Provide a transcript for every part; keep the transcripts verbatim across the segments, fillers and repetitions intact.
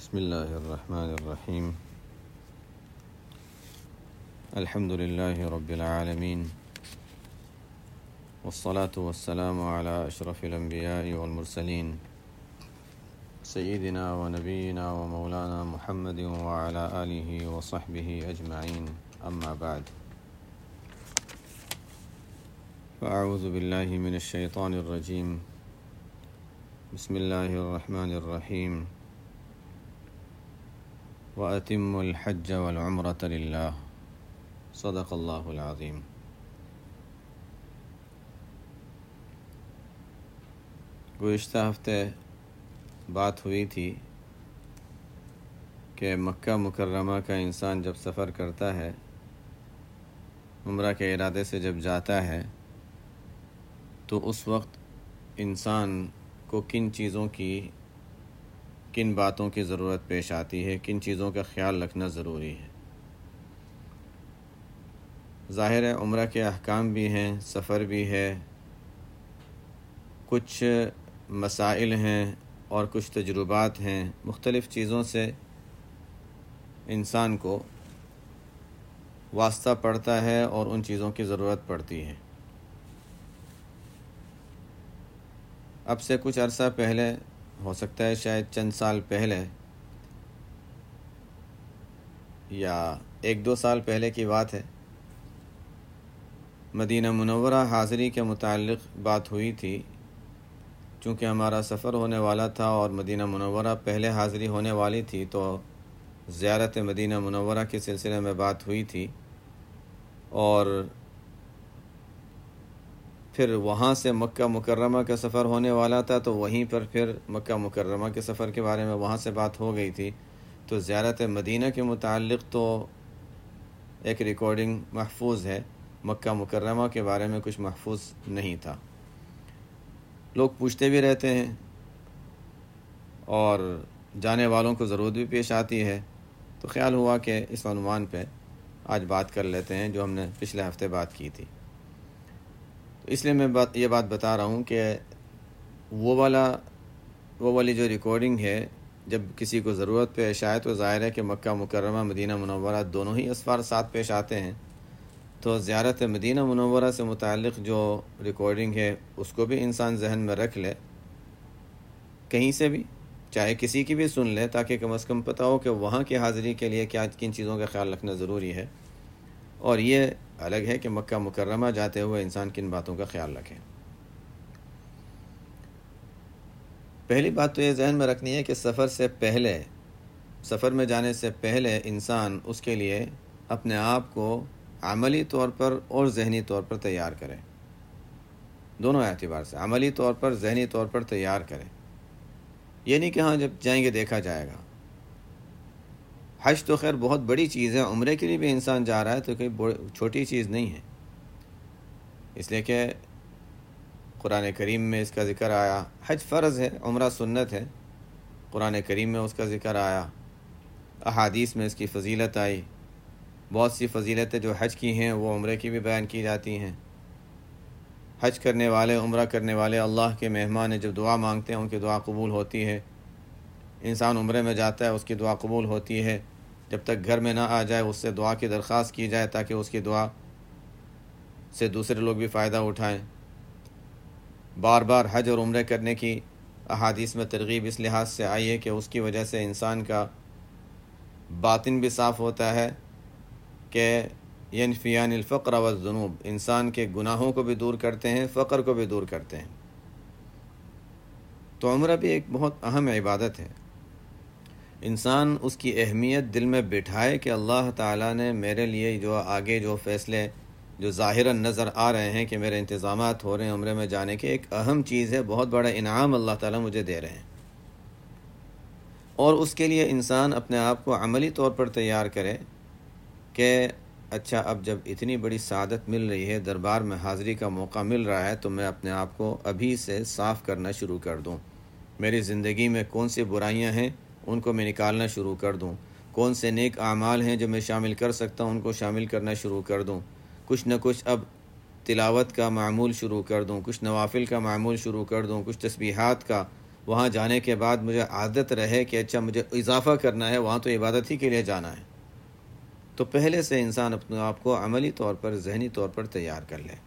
بسم الله الرحمن الرحيم. الحمد لله رب العالمين، والصلاة والسلام على أشرف الأنبياء والمرسلين سيدنا ونبينا ومولانا محمد وعلى آله وصحبه أجمعين، أما بعد، فأعوذ بالله من الشيطان الرجيم. بسم الله الرحمن الرحيم. وَأَتِمُّوا الْحَجَّ وَالْعُمْرَةَ لِلَّهِ صدق اللہ العظیم. گزشتہ ہفتے بات ہوئی تھی کہ مکہ مکرمہ کا انسان جب سفر کرتا ہے، عمرہ کے ارادے سے جب جاتا ہے، تو اس وقت انسان کو کن چیزوں کی کن باتوں کی ضرورت پیش آتی ہے، کن چیزوں کا خیال رکھنا ضروری ہے. ظاہر ہے عمرہ کے احکام بھی ہیں، سفر بھی ہے، کچھ مسائل ہیں اور کچھ تجربات ہیں. مختلف چیزوں سے انسان کو واسطہ پڑتا ہے اور ان چیزوں کی ضرورت پڑتی ہے. اب سے کچھ عرصہ پہلے، ہو سکتا ہے شاید چند سال پہلے یا ایک دو سال پہلے کی بات ہے، مدینہ منورہ حاضری کے متعلق بات ہوئی تھی. چونکہ ہمارا سفر ہونے والا تھا اور مدینہ منورہ پہلے حاضری ہونے والی تھی، تو زیارت مدینہ منورہ کے سلسلے میں بات ہوئی تھی، اور پھر وہاں سے مکہ مکرمہ کا سفر ہونے والا تھا، تو وہیں پر پھر مکہ مکرمہ کے سفر کے بارے میں وہاں سے بات ہو گئی تھی. تو زیارت مدینہ کے متعلق تو ایک ریکارڈنگ محفوظ ہے، مکہ مکرمہ کے بارے میں کچھ محفوظ نہیں تھا. لوگ پوچھتے بھی رہتے ہیں اور جانے والوں کو ضرورت بھی پیش آتی ہے، تو خیال ہوا کہ اس عنوان پہ آج بات کر لیتے ہیں جو ہم نے پچھلے ہفتے بات کی تھی. اس لیے میں بات یہ بات بتا رہا ہوں کہ وہ والا وہ والی جو ریکارڈنگ ہے، جب کسی کو ضرورت پیش آئے تو ظاہر ہے کہ مکہ مکرمہ مدینہ منورہ دونوں ہی اسفار ساتھ پیش آتے ہیں. تو زیارت مدینہ منورہ سے متعلق جو ریکارڈنگ ہے اس کو بھی انسان ذہن میں رکھ لے، کہیں سے بھی چاہے کسی کی بھی سن لے، تاکہ کم از کم پتہ ہو کہ وہاں کی حاضری کے لیے کیا کن چیزوں کا خیال رکھنا ضروری ہے. اور یہ الگ ہے کہ مکہ مکرمہ جاتے ہوئے انسان کن باتوں کا خیال رکھے. پہلی بات تو یہ ذہن میں رکھنی ہے کہ سفر سے پہلے سفر میں جانے سے پہلے انسان اس کے لیے اپنے آپ کو عملی طور پر اور ذہنی طور پر تیار کرے. دونوں اعتبار سے عملی طور پر، ذہنی طور پر تیار کرے. یہ نہیں کہ ہاں جب جائیں گے دیکھا جائے گا. حج تو خیر بہت بڑی چیز ہے، عمرے کے لیے بھی انسان جا رہا ہے تو کوئی چھوٹی چیز نہیں ہے. اس لیے کہ قرآن کریم میں اس کا ذکر آیا. حج فرض ہے، عمرہ سنت ہے. قرآن کریم میں اس کا ذکر آیا، احادیث میں اس کی فضیلت آئی. بہت سی فضیلتیں جو حج کی ہیں وہ عمرے کی بھی بیان کی جاتی ہیں. حج کرنے والے، عمرہ کرنے والے اللہ کے مہمان ہیں. جب دعا مانگتے ہیں ان کی دعا قبول ہوتی ہے. انسان عمرے میں جاتا ہے، اس کی دعا قبول ہوتی ہے. جب تک گھر میں نہ آ جائے اس سے دعا کی درخواست کی جائے، تاکہ اس کی دعا سے دوسرے لوگ بھی فائدہ اٹھائیں. بار بار حج اور عمرے کرنے کی احادیث میں ترغیب اس لحاظ سے آئی ہے کہ اس کی وجہ سے انسان کا باطن بھی صاف ہوتا ہے، کہ ینفیان الفقر والذنوب، انسان کے گناہوں کو بھی دور کرتے ہیں، فقر کو بھی دور کرتے ہیں. تو عمرہ بھی ایک بہت اہم عبادت ہے. انسان اس کی اہمیت دل میں بٹھائے کہ اللہ تعالیٰ نے میرے لیے جو آگے جو فیصلے جو ظاہراً نظر آ رہے ہیں کہ میرے انتظامات ہو رہے ہیں عمرے میں جانے کے، ایک اہم چیز ہے، بہت بڑا انعام اللہ تعالیٰ مجھے دے رہے ہیں. اور اس کے لیے انسان اپنے آپ کو عملی طور پر تیار کرے کہ اچھا اب جب اتنی بڑی سعادت مل رہی ہے، دربار میں حاضری کا موقع مل رہا ہے، تو میں اپنے آپ کو ابھی سے صاف کرنا شروع کر دوں. میری زندگی میں کون سی برائیاں ہیں ان کو میں نکالنا شروع کر دوں. کون سے نیک اعمال ہیں جو میں شامل کر سکتا ہوں ان کو شامل کرنا شروع کر دوں. کچھ نہ کچھ اب تلاوت کا معمول شروع کر دوں، کچھ نوافل کا معمول شروع کر دوں، کچھ تسبیحات کا وہاں جانے کے بعد مجھے عادت رہے کہ اچھا مجھے اضافہ کرنا ہے، وہاں تو عبادت ہی کے لیے جانا ہے، تو پہلے سے انسان اپنے آپ کو عملی طور پر، ذہنی طور پر تیار کر لے۔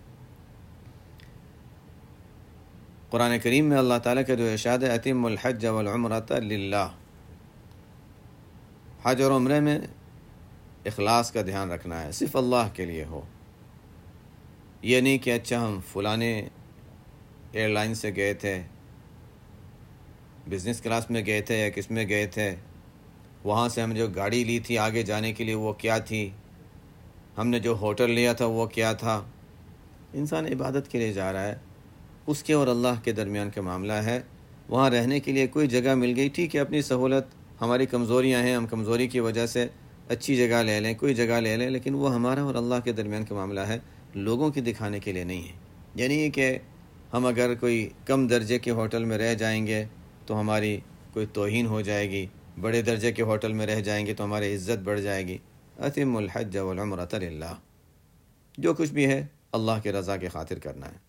قرآن کریم میں اللہ تعالیٰ کا جو ارشاد ہے اتم الحج والعمرۃ للہ، حج اور عمرے میں اخلاص کا دھیان رکھنا ہے، صرف اللہ کے لیے ہو۔ یہ نہیں کہ اچھا ہم فلانے ایئر لائن سے گئے تھے، بزنس کلاس میں گئے تھے یا کس میں گئے تھے، وہاں سے ہم جو گاڑی لی تھی آگے جانے کے لیے وہ کیا تھی، ہم نے جو ہوٹل لیا تھا وہ کیا تھا۔ انسان عبادت کے لیے جا رہا ہے، اس کے اور اللہ کے درمیان کا معاملہ ہے۔ وہاں رہنے کے لیے کوئی جگہ مل گئی، ٹھیک ہے، اپنی سہولت، ہماری کمزوریاں ہیں، ہم کمزوری کی وجہ سے اچھی جگہ لے لیں، کوئی جگہ لے لیں، لیکن وہ ہمارا اور اللہ کے درمیان کا معاملہ ہے، لوگوں کی دکھانے کے لیے نہیں ہے۔ یعنی کہ ہم اگر کوئی کم درجے کے ہوٹل میں رہ جائیں گے تو ہماری کوئی توہین ہو جائے گی، بڑے درجے کے ہوٹل میں رہ جائیں گے تو ہماری عزت بڑھ جائے گی۔ اتم الحج والعمرۃ للہ، جو کچھ بھی ہے اللہ کے رضا کی خاطر کرنا ہے۔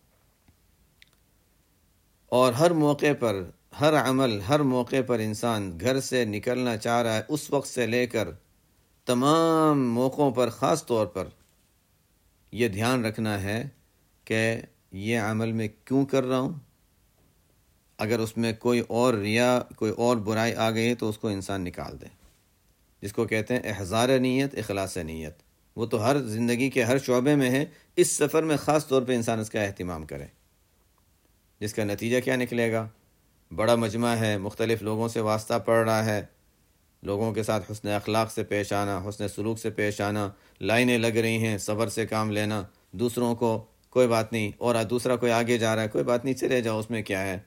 اور ہر موقع پر، ہر عمل، ہر موقع پر انسان گھر سے نکلنا چاہ رہا ہے، اس وقت سے لے کر تمام موقعوں پر خاص طور پر یہ دھیان رکھنا ہے کہ یہ عمل میں کیوں کر رہا ہوں۔ اگر اس میں کوئی اور ریا، کوئی اور برائی آ گئی ہے تو اس کو انسان نکال دے، جس کو کہتے ہیں احضار نیت، اخلاص نیت۔ وہ تو ہر زندگی کے ہر شعبے میں ہے، اس سفر میں خاص طور پہ انسان اس کا اہتمام کرے، جس کا نتیجہ کیا نکلے گا؟ بڑا مجمع ہے، مختلف لوگوں سے واسطہ پڑ رہا ہے، لوگوں کے ساتھ حسن اخلاق سے پیش آنا، حسن سلوک سے پیش آنا، لائنیں لگ رہی ہیں، صبر سے کام لینا، دوسروں کو کوئی بات نہیں، اور دوسرا کوئی آگے جا رہا ہے، کوئی بات نہیں، چلے جاؤ، اس میں کیا ہے۔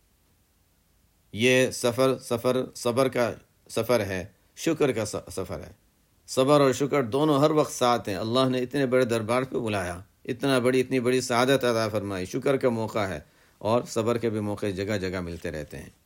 یہ سفر سفر صبر کا سفر ہے، شکر کا سفر ہے۔ صبر اور شکر دونوں ہر وقت ساتھ ہیں۔ اللہ نے اتنے بڑے دربار پہ بلایا، اتنا بڑی اتنی بڑی سعادت عطا فرمائی، شکر کا موقع ہے، اور صبر کے بھی موقع جگہ جگہ ملتے رہتے ہیں۔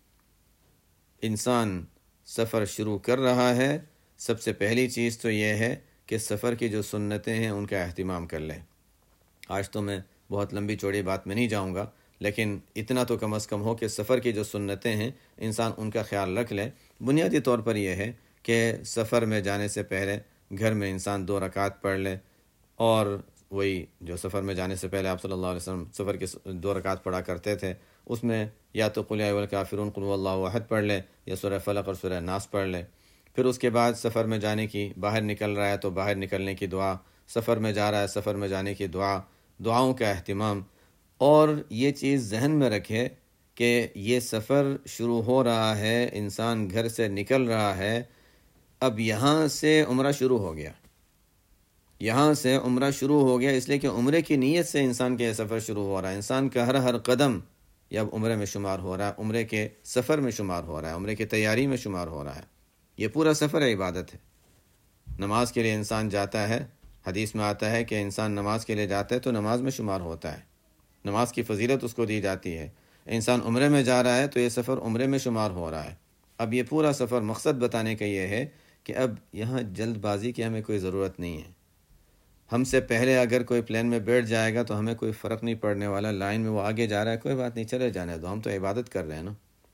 انسان سفر شروع کر رہا ہے، سب سے پہلی چیز تو یہ ہے کہ سفر کی جو سنتیں ہیں ان کا اہتمام کر لے۔ آج تو میں بہت لمبی چوڑی بات میں نہیں جاؤں گا، لیکن اتنا تو کم از کم ہو کہ سفر کی جو سنتیں ہیں انسان ان کا خیال رکھ لے۔ بنیادی طور پر یہ ہے کہ سفر میں جانے سے پہلے گھر میں انسان دو رکعت پڑھ لے، اور وہی جو سفر میں جانے سے پہلے آپ صلی اللہ علیہ وسلم سفر کے دو رکعت پڑھا کرتے تھے، اس میں یا تو قل یا ایھا الکافرون، قل ھو اللہ احد پڑھ لے، یا سورہ فلق اور سورہ ناس پڑھ لے۔ پھر اس کے بعد سفر میں جانے کی، باہر نکل رہا ہے تو باہر نکلنے کی دعا، سفر میں جا رہا ہے سفر میں جانے کی دعا، دعاؤں کا اہتمام۔ اور یہ چیز ذہن میں رکھے کہ یہ سفر شروع ہو رہا ہے، انسان گھر سے نکل رہا ہے، اب یہاں سے عمرہ شروع ہو گیا، یہاں سے عمرہ شروع ہو گیا، اس لیے کہ عمرے کی نیت سے انسان کے سفر شروع ہو رہا ہے۔ انسان کا ہر ہر قدم یہ اب عمرے میں شمار ہو رہا ہے، عمرے کے سفر میں شمار ہو رہا ہے، عمرے کی تیاری میں شمار ہو رہا ہے۔ یہ پورا سفر ہے، عبادت ہے۔ نماز کے لیے انسان جاتا ہے، حدیث میں آتا ہے کہ انسان نماز کے لیے جاتا ہے تو نماز میں شمار ہوتا ہے، نماز کی فضیلت اس کو دی جاتی ہے۔ انسان عمرے میں جا رہا ہے تو یہ سفر عمرے میں شمار ہو رہا ہے۔ اب یہ پورا سفر مقصد بتانے کا یہ ہے کہ اب یہاں جلد بازی کی ہمیں کوئی ضرورت نہیں ہے۔ ہم سے پہلے اگر کوئی پلین میں بیٹھ جائے گا تو ہمیں کوئی فرق نہیں پڑنے والا، لائن میں وہ آگے جا رہا ہے، کوئی بات نہیں، چلے جانے دو، ہم تو عبادت کر رہے ہیں نا۔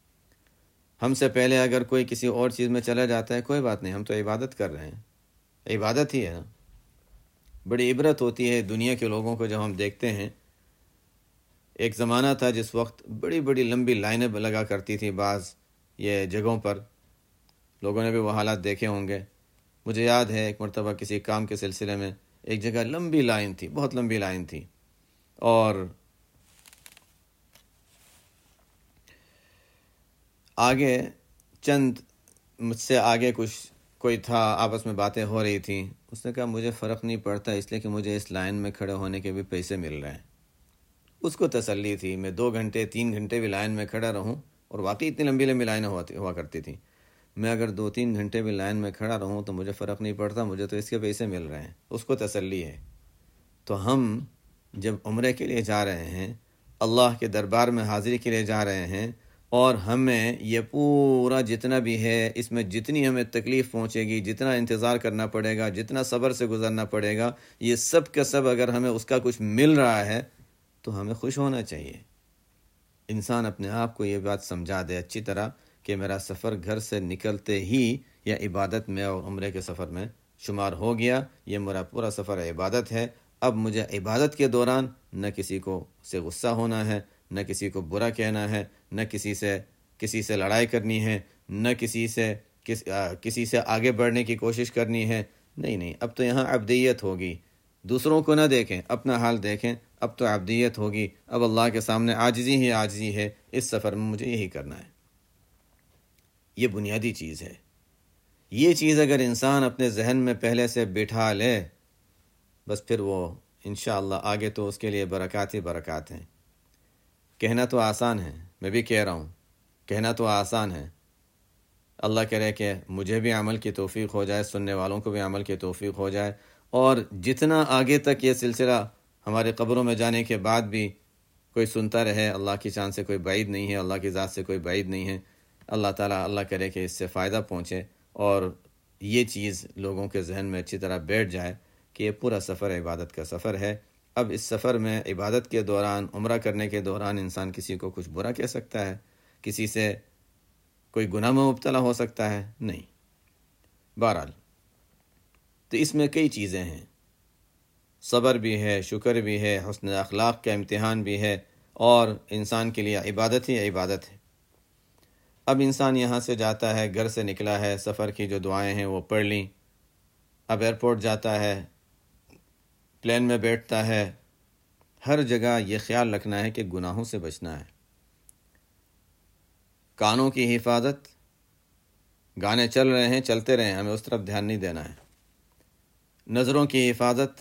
ہم سے پہلے اگر کوئی کسی اور چیز میں چلا جاتا ہے، کوئی بات نہیں، ہم تو عبادت کر رہے ہیں، عبادت ہی ہے نا۔ بڑی عبرت ہوتی ہے دنیا کے لوگوں کو جب ہم دیکھتے ہیں۔ ایک زمانہ تھا جس وقت بڑی بڑی لمبی لائنیں لگا کرتی تھی بعض یہ جگہوں پر، لوگوں نے بھی وہ حالات دیکھے ہوں گے۔ مجھے یاد ہے ایک مرتبہ کسی کام کے سلسلے میں ایک جگہ لمبی لائن تھی، بہت لمبی لائن تھی، اور آگے چند مجھ سے آگے کچھ کوئی تھا، آپس میں باتیں ہو رہی تھیں۔ اس نے کہا مجھے فرق نہیں پڑتا، اس لیے کہ مجھے اس لائن میں کھڑے ہونے کے بھی پیسے مل رہے ہیں۔ اس کو تسلی تھی، میں دو گھنٹے تین گھنٹے بھی لائن میں کھڑا رہوں، اور واقعی اتنی لمبی لمبی لائنیں ہوا کرتی تھیں، میں اگر دو تین گھنٹے بھی لائن میں کھڑا رہوں تو مجھے فرق نہیں پڑتا، مجھے تو اس کے پیسے مل رہے ہیں۔ اس کو تسلی ہے۔ تو ہم جب عمرے کے لیے جا رہے ہیں، اللہ کے دربار میں حاضری کے لیے جا رہے ہیں، اور ہمیں یہ پورا جتنا بھی ہے، اس میں جتنی ہمیں تکلیف پہنچے گی، جتنا انتظار کرنا پڑے گا، جتنا صبر سے گزرنا پڑے گا، یہ سب کا سب اگر ہمیں اس کا کچھ مل رہا ہے تو ہمیں خوش ہونا چاہیے۔ انسان اپنے آپ کو یہ بات سمجھا دے اچھی طرح کہ میرا سفر گھر سے نکلتے ہی یا عبادت میں اور عمرے کے سفر میں شمار ہو گیا، یہ میرا پورا سفر عبادت ہے۔ اب مجھے عبادت کے دوران نہ کسی کو سے غصہ ہونا ہے، نہ کسی کو برا کہنا ہے، نہ کسی سے کسی سے لڑائی کرنی ہے، نہ کسی سے کس آ, کسی سے آگے بڑھنے کی کوشش کرنی ہے۔ نہیں نہیں، اب تو یہاں عبدیت ہوگی، دوسروں کو نہ دیکھیں، اپنا حال دیکھیں۔ اب تو عبدیت ہوگی، اب اللہ کے سامنے عاجزی ہی عاجزی ہے، اس سفر میں مجھے یہی کرنا ہے۔ یہ بنیادی چیز ہے۔ یہ چیز اگر انسان اپنے ذہن میں پہلے سے بٹھا لے، بس پھر وہ انشاءاللہ آگے تو اس کے لیے برکات ہی برکات ہیں۔ کہنا تو آسان ہے، میں بھی کہہ رہا ہوں، کہنا تو آسان ہے۔ اللہ کرے کہ مجھے بھی عمل کی توفیق ہو جائے، سننے والوں کو بھی عمل کی توفیق ہو جائے، اور جتنا آگے تک یہ سلسلہ ہمارے قبروں میں جانے کے بعد بھی کوئی سنتا رہے، اللہ کی شان سے کوئی بعید نہیں ہے، اللہ کی ذات سے کوئی بعید نہیں ہے۔ اللہ تعالیٰ اللہ کرے کہ اس سے فائدہ پہنچے اور یہ چیز لوگوں کے ذہن میں اچھی طرح بیٹھ جائے کہ یہ پورا سفر عبادت کا سفر ہے۔ اب اس سفر میں عبادت کے دوران، عمرہ کرنے کے دوران انسان کسی کو کچھ برا کہہ سکتا ہے، کسی سے کوئی گناہ میں مبتلا ہو سکتا ہے؟ نہیں۔ بہرحال تو اس میں کئی چیزیں ہیں، صبر بھی ہے، شکر بھی ہے، حسن اخلاق کا امتحان بھی ہے، اور انسان کے لیے عبادت ہی عبادت ہے۔ اب انسان یہاں سے جاتا ہے، گھر سے نکلا ہے، سفر کی جو دعائیں ہیں وہ پڑھ لیں، اب ایئرپورٹ جاتا ہے، پلین میں بیٹھتا ہے، ہر جگہ یہ خیال رکھنا ہے کہ گناہوں سے بچنا ہے۔ کانوں کی حفاظت، گانے چل رہے ہیں چلتے رہیں، ہمیں اس طرف دھیان نہیں دینا ہے۔ نظروں کی حفاظت،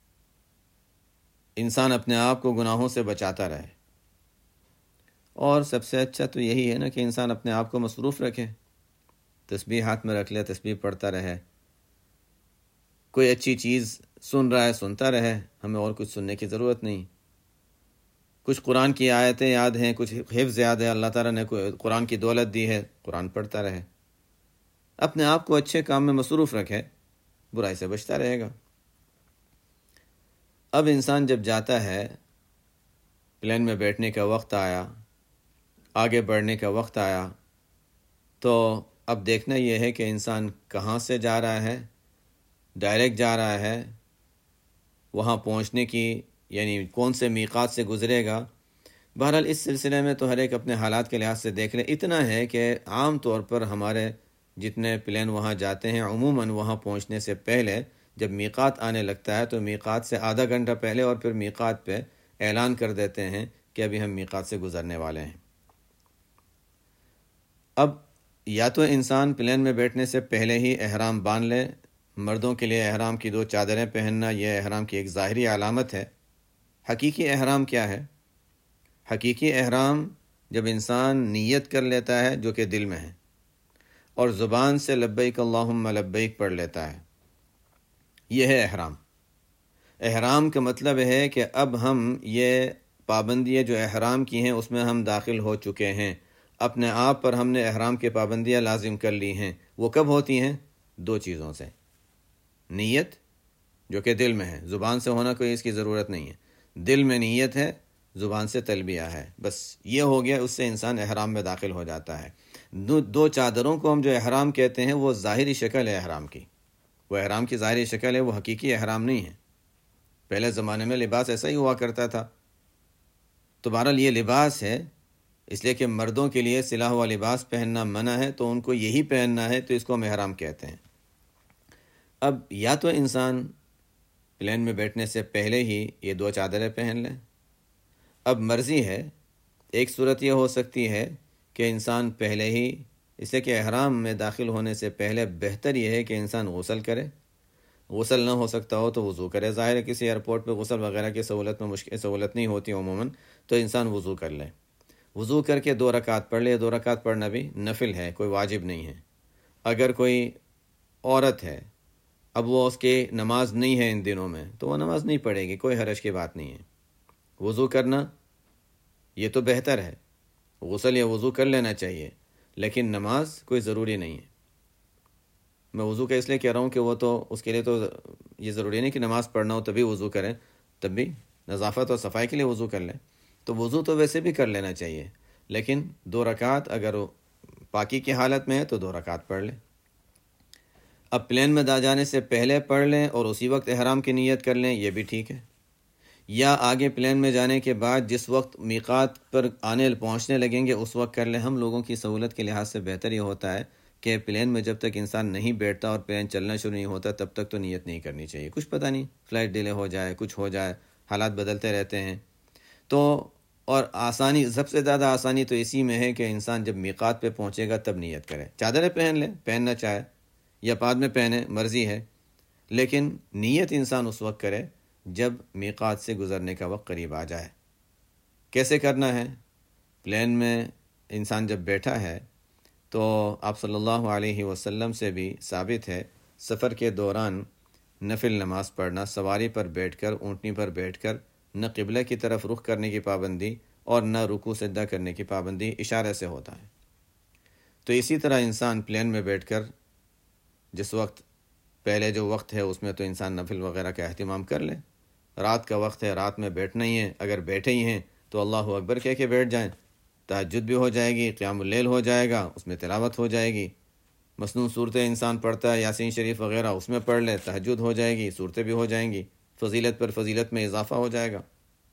انسان اپنے آپ کو گناہوں سے بچاتا رہے، اور سب سے اچھا تو یہی ہے نا کہ انسان اپنے آپ کو مصروف رکھے، تسبیح ہاتھ میں رکھ لے، تسبیح پڑھتا رہے، کوئی اچھی چیز سن رہا ہے سنتا رہے، ہمیں اور کچھ سننے کی ضرورت نہیں۔ کچھ قرآن کی آیتیں یاد ہیں، کچھ حفظ یاد ہے، اللہ تعالیٰ نے قرآن کی دولت دی ہے، قرآن پڑھتا رہے، اپنے آپ کو اچھے کام میں مصروف رکھے، برائی سے بچتا رہے گا۔ اب انسان جب جاتا ہے، پلین میں بیٹھنے کا وقت آیا، آگے بڑھنے کا وقت آیا، تو اب دیکھنا یہ ہے کہ انسان کہاں سے جا رہا ہے، ڈائریکٹ جا رہا ہے، وہاں پہنچنے کی یعنی کون سے میقات سے گزرے گا۔ بہرحال اس سلسلے میں تو ہر ایک اپنے حالات کے لحاظ سے دیکھ لیں۔ اتنا ہے کہ عام طور پر ہمارے جتنے پلین وہاں جاتے ہیں، عموماً وہاں پہنچنے سے پہلے جب میقات آنے لگتا ہے تو میقات سے آدھا گھنٹہ پہلے اور پھر میقات پہ اعلان کر دیتے ہیں کہ ابھی ہم میقات سے گزرنے والے ہیں۔ اب یا تو انسان پلین میں بیٹھنے سے پہلے ہی احرام باندھ لے، مردوں کے لیے احرام کی دو چادریں پہننا یہ احرام کی ایک ظاہری علامت ہے۔ حقیقی احرام کیا ہے؟ حقیقی احرام جب انسان نیت کر لیتا ہے جو کہ دل میں ہے، اور زبان سے لبیک اللہم لبیک پڑھ لیتا ہے، یہ ہے احرام۔ احرام کا مطلب ہے کہ اب ہم یہ پابندیاں جو احرام کی ہیں اس میں ہم داخل ہو چکے ہیں، اپنے آپ پر ہم نے احرام کی پابندیاں لازم کر لی ہیں۔ وہ کب ہوتی ہیں؟ دو چیزوں سے، نیت جو کہ دل میں ہے، زبان سے ہونا کوئی اس کی ضرورت نہیں ہے، دل میں نیت ہے، زبان سے تلبیہ ہے، بس یہ ہو گیا، اس سے انسان احرام میں داخل ہو جاتا ہے۔ دو, دو چادروں کو ہم جو احرام کہتے ہیں وہ ظاہری شکل ہے احرام کی، وہ احرام کی ظاہری شکل ہے، وہ حقیقی احرام نہیں ہے۔ پہلے زمانے میں لباس ایسا ہی ہوا کرتا تھا، تو بہرحال یہ لباس ہے، اس لیے کہ مردوں کے لیے سلا ہوا لباس پہننا منع ہے، تو ان کو یہی پہننا ہے، تو اس کو ہم احرام کہتے ہیں۔ اب یا تو انسان پلین میں بیٹھنے سے پہلے ہی یہ دو چادریں پہن لیں، اب مرضی ہے، ایک صورت یہ ہو سکتی ہے کہ انسان پہلے ہی، اس لیے کہ احرام میں داخل ہونے سے پہلے بہتر یہ ہے کہ انسان غسل کرے، غسل نہ ہو سکتا ہو تو وضو کرے، ظاہر ہے کسی ایئرپورٹ پہ غسل وغیرہ کی سہولت میں مشکل سہولت نہیں ہوتی عموماً، تو انسان وضو کر لے، وضو کر کے دو رکعت پڑھ لے۔ دو رکعت پڑھنا بھی نفل ہے، کوئی واجب نہیں ہے۔ اگر کوئی عورت ہے، اب وہ اس کی نماز نہیں ہے ان دنوں میں، تو وہ نماز نہیں پڑھے گی، کوئی حرج کی بات نہیں ہے۔ وضو کرنا یہ تو بہتر ہے، غسل یا وضو کر لینا چاہیے، لیکن نماز کوئی ضروری نہیں ہے۔ میں وضو کا اس لیے کہہ رہا ہوں کہ وہ تو اس کے لیے تو یہ ضروری نہیں کہ نماز پڑھنا ہو تبھی وضو کریں، تب بھی نظافت اور صفائی کے لیے وضو کر لیں۔ تو وضو تو ویسے بھی کر لینا چاہیے، لیکن دو رکعت اگر پاکی کی حالت میں ہے تو دو رکعت پڑھ لیں۔ اب پلین میں دا جانے سے پہلے پڑھ لیں اور اسی وقت احرام کی نیت کر لیں، یہ بھی ٹھیک ہے، یا آگے پلین میں جانے کے بعد جس وقت میقات پر آنے پہنچنے لگیں گے اس وقت کر لیں۔ ہم لوگوں کی سہولت کے لحاظ سے بہتر یہ ہوتا ہے کہ پلین میں جب تک انسان نہیں بیٹھتا اور پلین چلنا شروع نہیں ہوتا تب تک تو نیت نہیں کرنی چاہیے، کچھ پتہ نہیں فلائٹ ڈیلے ہو جائے، کچھ ہو جائے، حالات بدلتے رہتے ہیں۔ تو اور آسانی، سب سے زیادہ آسانی تو اسی میں ہے کہ انسان جب میقات پہ پہنچے گا تب نیت کرے۔ چادریں پہن لیں، پہننا چاہے، یا بعد میں پہنے، مرضی ہے، لیکن نیت انسان اس وقت کرے جب میقات سے گزرنے کا وقت قریب آ جائے۔ کیسے کرنا ہے؟ پلین میں انسان جب بیٹھا ہے تو آپ صلی اللہ علیہ وسلم سے بھی ثابت ہے سفر کے دوران نفل نماز پڑھنا، سواری پر بیٹھ کر، اونٹنی پر بیٹھ کر نہ قبلہ کی طرف رخ کرنے کی پابندی اور نہ رکوع سجدہ کرنے کی پابندی، اشارے سے ہوتا ہے۔ تو اسی طرح انسان پلین میں بیٹھ کر جس وقت پہلے جو وقت ہے اس میں تو انسان نفل وغیرہ کا اہتمام کر لے۔ رات کا وقت ہے، رات میں بیٹھنا ہی ہے، اگر بیٹھے ہی ہیں تو اللہ اکبر کہہ کے بیٹھ جائیں، تہجد بھی ہو جائے گی، قیام اللیل ہو جائے گا، اس میں تلاوت ہو جائے گی، مصنون صورتیں انسان پڑھتا ہے، یاسین شریف وغیرہ اس میں پڑھ لے، تہجد ہو جائے گی، صورتیں بھی ہو جائیں گی، فضیلت پر فضیلت میں اضافہ ہو جائے گا۔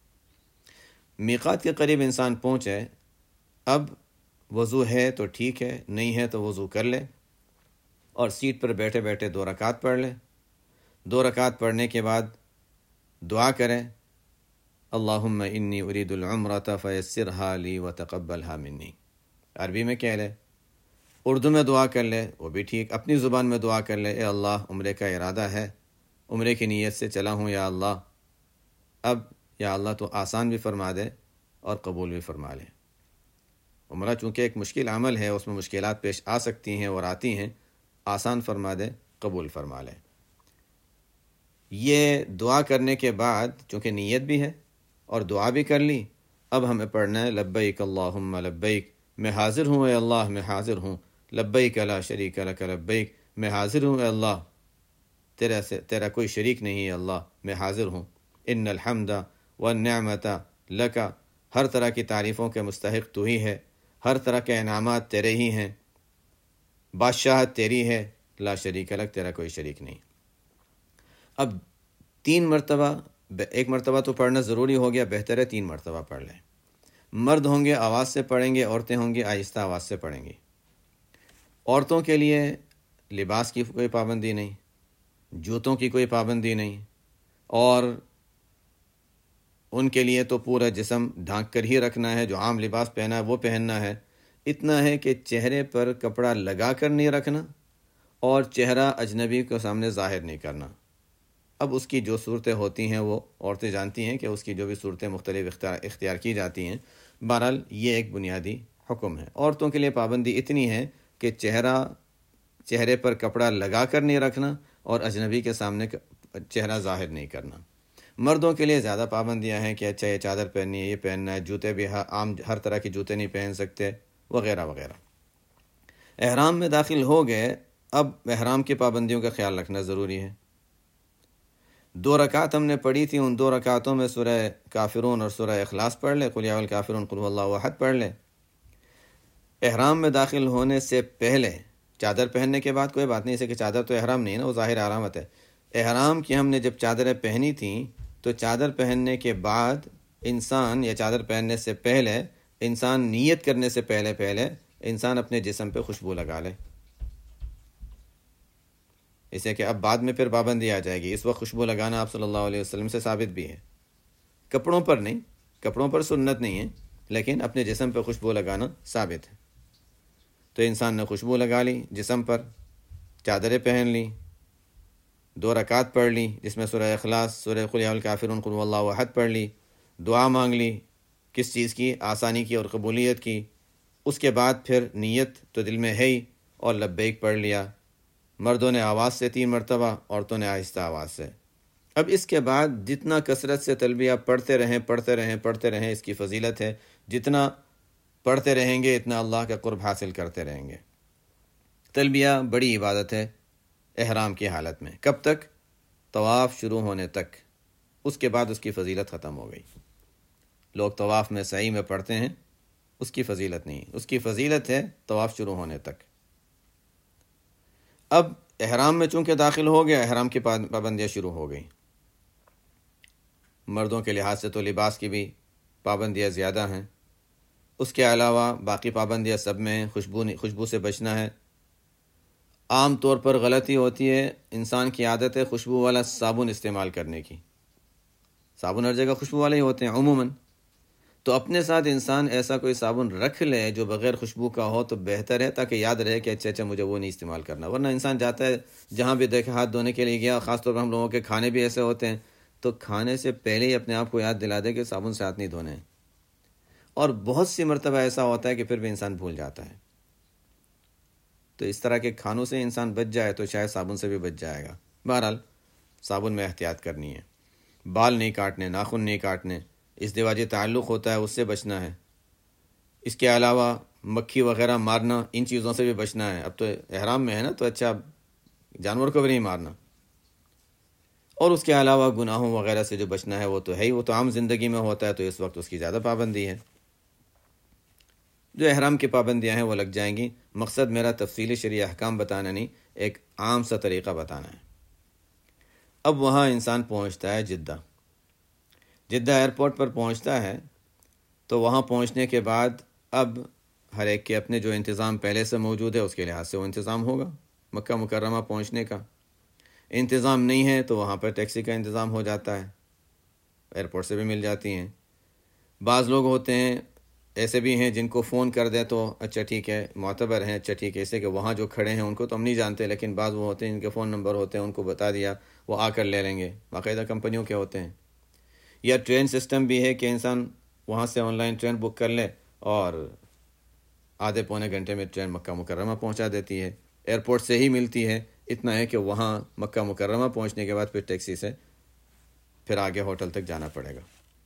میقات کے قریب انسان پہنچے، اب وضو ہے تو ٹھیک ہے، نہیں ہے تو وضو کر لے اور سیٹ پر بیٹھے بیٹھے دو رکعت پڑھ لے۔ دو رکعت پڑھنے کے بعد دعا کریں، اللہم انی ارید العمرۃ فیسرھا لی وتقبلھا منی، عربی میں کہہ لے، اردو میں دعا کر لے، وہ بھی ٹھیک، اپنی زبان میں دعا کر لے، اے اللہ عمرے کا ارادہ ہے، عمرے کی نیت سے چلا ہوں یا اللہ، اب یا اللہ تو آسان بھی فرما دے اور قبول بھی فرما لے۔ عمرہ چونکہ ایک مشکل عمل ہے، اس میں مشکلات پیش آ سکتی ہیں اور آتی ہیں، آسان فرما دے، قبول فرما لے۔ یہ دعا کرنے کے بعد چونکہ نیت بھی ہے اور دعا بھی کر لی، اب ہمیں پڑھنا ہے لبیک اللہم لبیک، میں حاضر ہوں اے اللہ، میں حاضر ہوں، لبیک لا شریک لک لبیک، میں حاضر ہوں اے اللہ، تیرا سے تیرا کوئی شریک نہیں ہے اللہ، میں حاضر ہوں، ان الحمد والنعمت لک، ہر طرح کی تعریفوں کے مستحق تو ہی ہے، ہر طرح کے انعامات تیرے ہی ہیں، بادشاہت تیری ہے، لا شریک لک، تیرا کوئی شریک نہیں۔ اب تین مرتبہ، ایک مرتبہ تو پڑھنا ضروری ہو گیا، بہتر ہے تین مرتبہ پڑھ لیں۔ مرد ہوں گے آواز سے پڑھیں گے، عورتیں ہوں گی آہستہ آواز سے پڑھیں گی۔ عورتوں کے لیے لباس کی کوئی پابندی نہیں، جوتوں کی کوئی پابندی نہیں، اور ان کے لیے تو پورا جسم ڈھانک کر ہی رکھنا ہے، جو عام لباس پہنا ہے وہ پہننا ہے۔ اتنا ہے کہ چہرے پر کپڑا لگا کر نہیں رکھنا اور چہرہ اجنبی کے سامنے ظاہر نہیں کرنا۔ اب اس کی جو صورتیں ہوتی ہیں وہ عورتیں جانتی ہیں کہ اس کی جو بھی صورتیں مختلف اختیار اختیار کی جاتی ہیں، بہرحال یہ ایک بنیادی حکم ہے۔ عورتوں کے لیے پابندی اتنی ہے کہ چہرہ چہرے پر کپڑا لگا کر نہیں رکھنا اور اجنبی کے سامنے چہرہ ظاہر نہیں کرنا۔ مردوں کے لیے زیادہ پابندیاں ہیں کہ اچھا یہ چادر پہننی ہے، یہ پہننا ہے، جوتے بھی عام ہر طرح کے جوتے نہیں پہن سکتے، وغیرہ وغیرہ۔ احرام میں داخل ہو گئے، اب احرام کی پابندیوں کا خیال رکھنا ضروری ہے۔ دو رکعت ہم نے پڑھی تھی، ان دو رکعتوں میں سورہ کافرون اور سورہ اخلاص پڑھ لے، قل یا الکافرون قل هو اللہ احد پڑھ لے۔ احرام میں داخل ہونے سے پہلے چادر پہننے کے بعد کوئی بات نہیں، اسے کہ چادر تو احرام نہیں ہے نا، وہ ظاہر علامت ہے۔ احرام کی ہم نے جب چادریں پہنی تھیں تو چادر پہننے کے بعد انسان، یا چادر پہننے سے پہلے انسان، نیت کرنے سے پہلے پہلے انسان اپنے جسم پہ خوشبو لگا لے، اسے کہ اب بعد میں پھر پابندی آ جائے گی۔ اس وقت خوشبو لگانا آپ صلی اللہ علیہ وسلم سے ثابت بھی ہے، کپڑوں پر نہیں، کپڑوں پر سنت نہیں ہے، لیکن اپنے جسم پہ خوشبو لگانا ثابت ہے۔ تو انسان نے خوشبو لگا لی جسم پر، چادریں پہن لی، دو رکعت پڑھ لی جس میں سورہ اخلاص، سورہ قل یا الکافرون قل هو اللہ احد پڑھ لی، دعا مانگ لی، کس چیز کی؟ آسانی کی اور قبولیت کی۔ اس کے بعد پھر نیت تو دل میں ہے ہی، اور لبیک پڑھ لیا، مردوں نے آواز سے تین مرتبہ، عورتوں نے آہستہ آواز سے۔ اب اس کے بعد جتنا کثرت سے تلبیہ پڑھتے رہیں پڑھتے رہیں پڑھتے رہیں، اس کی فضیلت ہے، جتنا پڑھتے رہیں گے اتنا اللہ کا قرب حاصل کرتے رہیں گے۔ تلبیہ بڑی عبادت ہے احرام کی حالت میں، کب تک؟ طواف شروع ہونے تک، اس کے بعد اس کی فضیلت ختم ہو گئی۔ لوگ طواف میں سعی میں پڑھتے ہیں، اس کی فضیلت نہیں، اس کی فضیلت ہے طواف شروع ہونے تک۔ اب احرام میں چونکہ داخل ہو گیا، احرام کی پابندیاں شروع ہو گئیں۔ مردوں کے لحاظ سے تو لباس کی بھی پابندیاں زیادہ ہیں، اس کے علاوہ باقی پابندیاں سب میں ہیں۔ خوشبو خوشبو سے بچنا ہے۔ عام طور پر غلطی ہوتی ہے، انسان کی عادت ہے خوشبو والا صابن استعمال کرنے کی۔ صابن ہر جگہ خوشبو والے ہی ہوتے ہیں عموماً، تو اپنے ساتھ انسان ایسا کوئی صابن رکھ لے جو بغیر خوشبو کا ہو تو بہتر ہے، تاکہ یاد رہے کہ اچھا اچھا مجھے وہ نہیں استعمال کرنا۔ ورنہ انسان جاتا ہے جہاں بھی دیکھے ہاتھ دھونے کے لیے گیا، خاص طور پر ہم لوگوں کے کھانے بھی ایسے ہوتے ہیں، تو کھانے سے پہلے ہی اپنے آپ کو یاد دلا دے کہ صابن سے ہاتھ نہیں دھونے ہیں، اور بہت سی مرتبہ ایسا ہوتا ہے کہ پھر بھی انسان بھول جاتا ہے۔ تو اس طرح کے کھانوں سے انسان بچ جائے تو شاید صابن سے بھی بچ جائے گا۔ بہرحال صابن میں احتیاط کرنی ہے، بال نہیں کاٹنے، ناخن نہیں کاٹنے، اس دواجی تعلق ہوتا ہے اس سے بچنا ہے۔ اس کے علاوہ مکھی وغیرہ مارنا، ان چیزوں سے بھی بچنا ہے۔ اب تو احرام میں ہے نا، تو اچھا جانور کو بھی نہیں مارنا۔ اور اس کے علاوہ گناہوں وغیرہ سے جو بچنا ہے وہ تو ہے ہی، وہ تو عام زندگی میں ہوتا ہے، تو اس وقت اس کی زیادہ پابندی ہے۔ جو احرام کی پابندیاں ہیں وہ لگ جائیں گی۔ مقصد میرا تفصیلی شرعی احکام بتانا نہیں، ایک عام سا طریقہ بتانا ہے۔ اب وہاں انسان پہنچتا ہے جدہ، جدہ ایئرپورٹ پر پہنچتا ہے، تو وہاں پہنچنے کے بعد اب ہر ایک کے اپنے جو انتظام پہلے سے موجود ہے اس کے لحاظ سے وہ انتظام ہوگا۔ مکہ مکرمہ پہنچنے کا انتظام نہیں ہے تو وہاں پر ٹیکسی کا انتظام ہو جاتا ہے، ایئرپورٹ سے بھی مل جاتی ہیں۔ بعض لوگ ہوتے ہیں ایسے بھی ہیں جن کو فون کر دیں تو اچھا ٹھیک ہے، معتبر ہیں، اچھا ٹھیک ہے، اسے کہ وہاں جو کھڑے ہیں ان کو تو ہم نہیں جانتے، لیکن بعض وہ ہوتے ہیں جن کے فون نمبر ہوتے ہیں، ان کو بتا دیا وہ آ کر لے لیں گے، باقاعدہ کمپنیوں کے ہوتے ہیں۔ یا ٹرین سسٹم بھی ہے کہ انسان وہاں سے آن لائن ٹرین بک کر لے اور آدھے پونے گھنٹے میں ٹرین مکہ مکرمہ پہنچا دیتی ہے، ایئرپورٹ سے ہی ملتی ہے۔ اتنا ہے کہ وہاں مکہ مکرمہ پہنچنے کے بعد پھر ٹیکسی سے پھر آگے ہوٹل تک جانا پڑے گا۔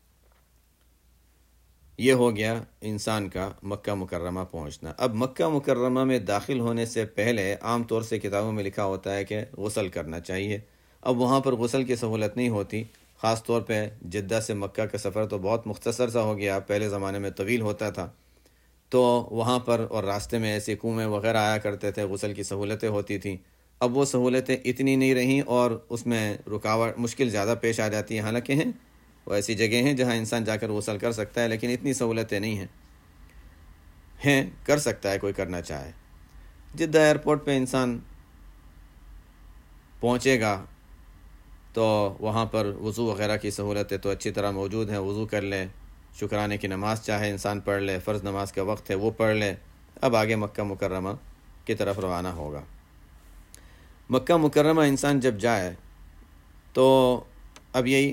یہ ہو گیا انسان کا مکہ مکرمہ پہنچنا۔ اب مکہ مکرمہ میں داخل ہونے سے پہلے عام طور سے کتابوں میں لکھا ہوتا ہے کہ غسل کرنا چاہیے۔ اب وہاں پر غسل کی سہولت نہیں ہوتی، خاص طور پہ جدہ سے مکہ کا سفر تو بہت مختصر سا ہو گیا، پہلے زمانے میں طویل ہوتا تھا، تو وہاں پر اور راستے میں ایسے کنویں وغیرہ آیا کرتے تھے، غسل کی سہولتیں ہوتی تھیں۔ اب وہ سہولتیں اتنی نہیں رہیں اور اس میں رکاوٹ مشکل زیادہ پیش آ جاتی ہیں۔ حالانکہ ہیں وہ ایسی جگہ ہیں جہاں انسان جا کر غسل کر سکتا ہے، لیکن اتنی سہولتیں نہیں ہیں، ہیں کر سکتا ہے کوئی کرنا چاہے۔ جدہ ایئرپورٹ پہ انسان پہنچے گا تو وہاں پر وضو وغیرہ کی سہولتیں تو اچھی طرح موجود ہیں، وضو کر لے، شکرانے کی نماز چاہے انسان پڑھ لے، فرض نماز کا وقت ہے وہ پڑھ لے۔ اب آگے مکہ مکرمہ کی طرف روانہ ہوگا۔ مکہ مکرمہ انسان جب جائے تو اب یہی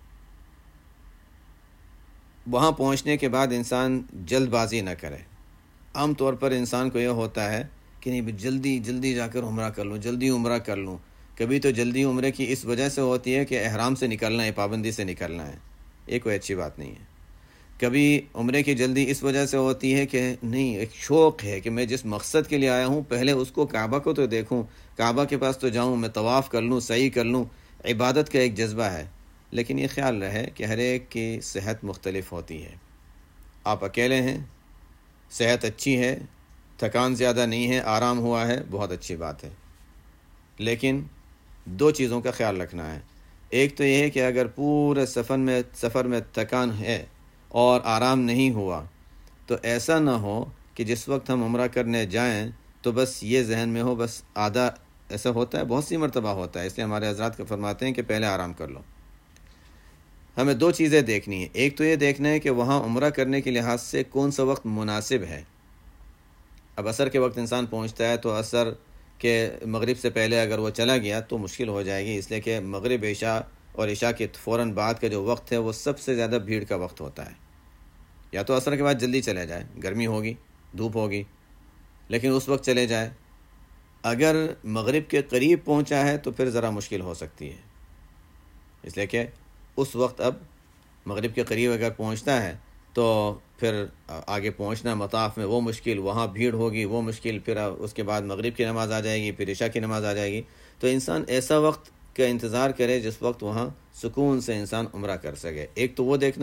وہاں پہنچنے کے بعد انسان جلد بازی نہ کرے۔ عام طور پر انسان کو یہ ہوتا ہے کہ نہیں جلدی جلدی جا کر عمرہ کر لوں، جلدی عمرہ کر لوں۔ کبھی تو جلدی عمرے کی اس وجہ سے ہوتی ہے کہ احرام سے نکلنا ہے، پابندی سے نکلنا ہے، یہ کوئی اچھی بات نہیں ہے۔ کبھی عمرے کی جلدی اس وجہ سے ہوتی ہے کہ نہیں ایک شوق ہے کہ میں جس مقصد کے لیے آیا ہوں پہلے اس کو کعبہ کو تو دیکھوں، کعبہ کے پاس تو جاؤں، میں طواف کر لوں، سعی کر لوں، عبادت کا ایک جذبہ ہے۔ لیکن یہ خیال رہے کہ ہر ایک کی صحت مختلف ہوتی ہے۔ آپ اکیلے ہیں، صحت اچھی ہے، تھکان زیادہ نہیں ہے، آرام ہوا ہے، بہت اچھی بات ہے، لیکن دو چیزوں کا خیال رکھنا ہے۔ ایک تو یہ ہے کہ اگر پورے سفر میں سفر میں تھکان ہے اور آرام نہیں ہوا تو ایسا نہ ہو کہ جس وقت ہم عمرہ کرنے جائیں تو بس یہ ذہن میں ہو بس آدھا، ایسا ہوتا ہے بہت سی مرتبہ ہوتا ہے، اس لیے ہمارے حضرات کو فرماتے ہیں کہ پہلے آرام کر لو۔ ہمیں دو چیزیں دیکھنی ہیں، ایک تو یہ دیکھنا ہے کہ وہاں عمرہ کرنے کے لحاظ سے کون سا وقت مناسب ہے۔ اب عصر کے وقت انسان پہنچتا ہے تو عصر کے مغرب سے پہلے اگر وہ چلا گیا تو مشکل ہو جائے گی، اس لیے کہ مغرب عشاء اور عشاء کے فوراً بعد کا جو وقت ہے وہ سب سے زیادہ بھیڑ کا وقت ہوتا ہے۔ یا تو عصر کے بعد جلدی چلے جائے، گرمی ہوگی، دھوپ ہوگی، لیکن اس وقت چلے جائے۔ اگر مغرب کے قریب پہنچا ہے تو پھر ذرا مشکل ہو سکتی ہے، اس لیے کہ اس وقت اب مغرب کے قریب اگر پہنچتا ہے تو پھر آگے پہنچنا مطاف میں وہ مشکل، وہاں بھیڑ ہوگی وہ مشکل، پھر اس کے بعد مغرب کی نماز آ جائے گی، پھر عشاء کی نماز آ جائے گی۔ تو انسان ایسا وقت کا انتظار کرے جس وقت وہاں سکون سے انسان عمرہ کر سکے۔ ایک تو وہ دیکھنا ہے،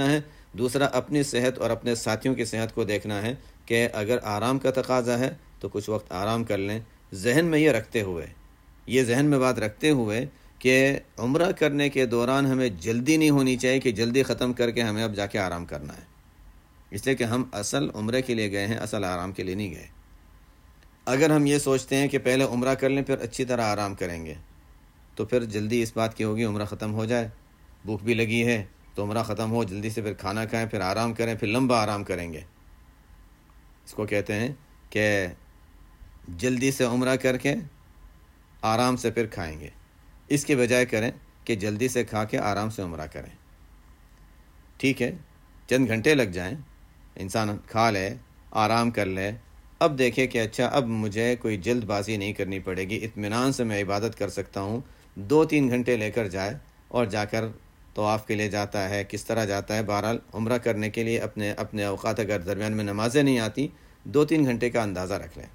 دوسرا اپنی صحت اور اپنے ساتھیوں کی صحت کو دیکھنا ہے کہ اگر آرام کا تقاضا ہے تو کچھ وقت آرام کر لیں، ذہن میں یہ رکھتے ہوئے یہ ذہن میں بات رکھتے ہوئے کہ عمرہ کرنے کے دوران ہمیں جلدی نہیں ہونی چاہیے کہ جلدی ختم کر کے ہمیں اب جا کے آرام کرنا ہے، اس لیے کہ ہم اصل عمرے کے لیے گئے ہیں، اصل آرام کے لیے نہیں گئے۔ اگر ہم یہ سوچتے ہیں کہ پہلے عمرہ کر لیں پھر اچھی طرح آرام کریں گے تو پھر جلدی اس بات کی ہوگی عمرہ ختم ہو جائے، بھوک بھی لگی ہے تو عمرہ ختم ہو جلدی سے پھر کھانا کھائیں، پھر آرام کریں، پھر لمبا آرام کریں گے۔ اس کو کہتے ہیں کہ جلدی سے عمرہ کر کے آرام سے پھر کھائیں گے، اس کے بجائے کریں کہ جلدی سے کھا کے آرام سے عمرہ کریں۔ ٹھیک ہے، چند گھنٹے لگ جائیں، انسان کھا لے، آرام کر لے، اب دیکھے کہ اچھا اب مجھے کوئی جلد بازی نہیں کرنی پڑے گی، اطمینان سے میں عبادت کر سکتا ہوں، دو تین گھنٹے لے کر جائے اور جا کر طواف کے لیے جاتا ہے، کس طرح جاتا ہے، بہرحال عمرہ کرنے کے لیے اپنے اپنے اوقات اگر درمیان میں نمازیں نہیں آتی دو تین گھنٹے کا اندازہ رکھ لیں۔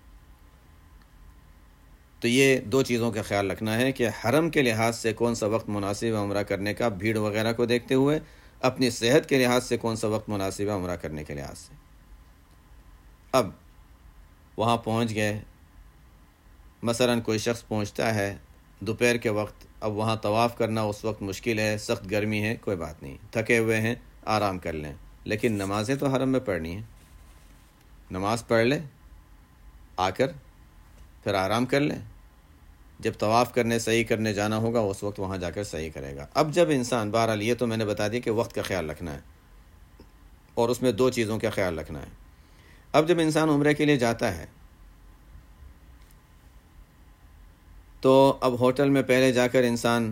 تو یہ دو چیزوں کا خیال رکھنا ہے کہ حرم کے لحاظ سے کون سا وقت مناسب ہے عمرہ کرنے کا، بھیڑ وغیرہ کو دیکھتے ہوئے، اپنی صحت کے لحاظ سے کون سا وقت مناسب ہے عمرہ کرنے کے لحاظ سے۔ اب وہاں پہنچ گئے، مثلا کوئی شخص پہنچتا ہے دوپہر کے وقت، اب وہاں طواف کرنا اس وقت مشکل ہے، سخت گرمی ہے، کوئی بات نہیں، تھکے ہوئے ہیں، آرام کر لیں، لیکن نمازیں تو حرم میں پڑھنی ہیں، نماز پڑھ لیں آ کر، پھر آرام کر لیں، جب طواف کرنے صحیح کرنے جانا ہوگا اس وقت وہاں جا کر صحیح کرے گا۔ اب جب انسان، بہرحال یہ تو میں نے بتا دیا کہ وقت کا خیال رکھنا ہے اور اس میں دو چیزوں کا خیال رکھنا ہے۔ اب جب انسان عمرے کے لیے جاتا ہے تو اب ہوٹل میں پہلے جا کر انسان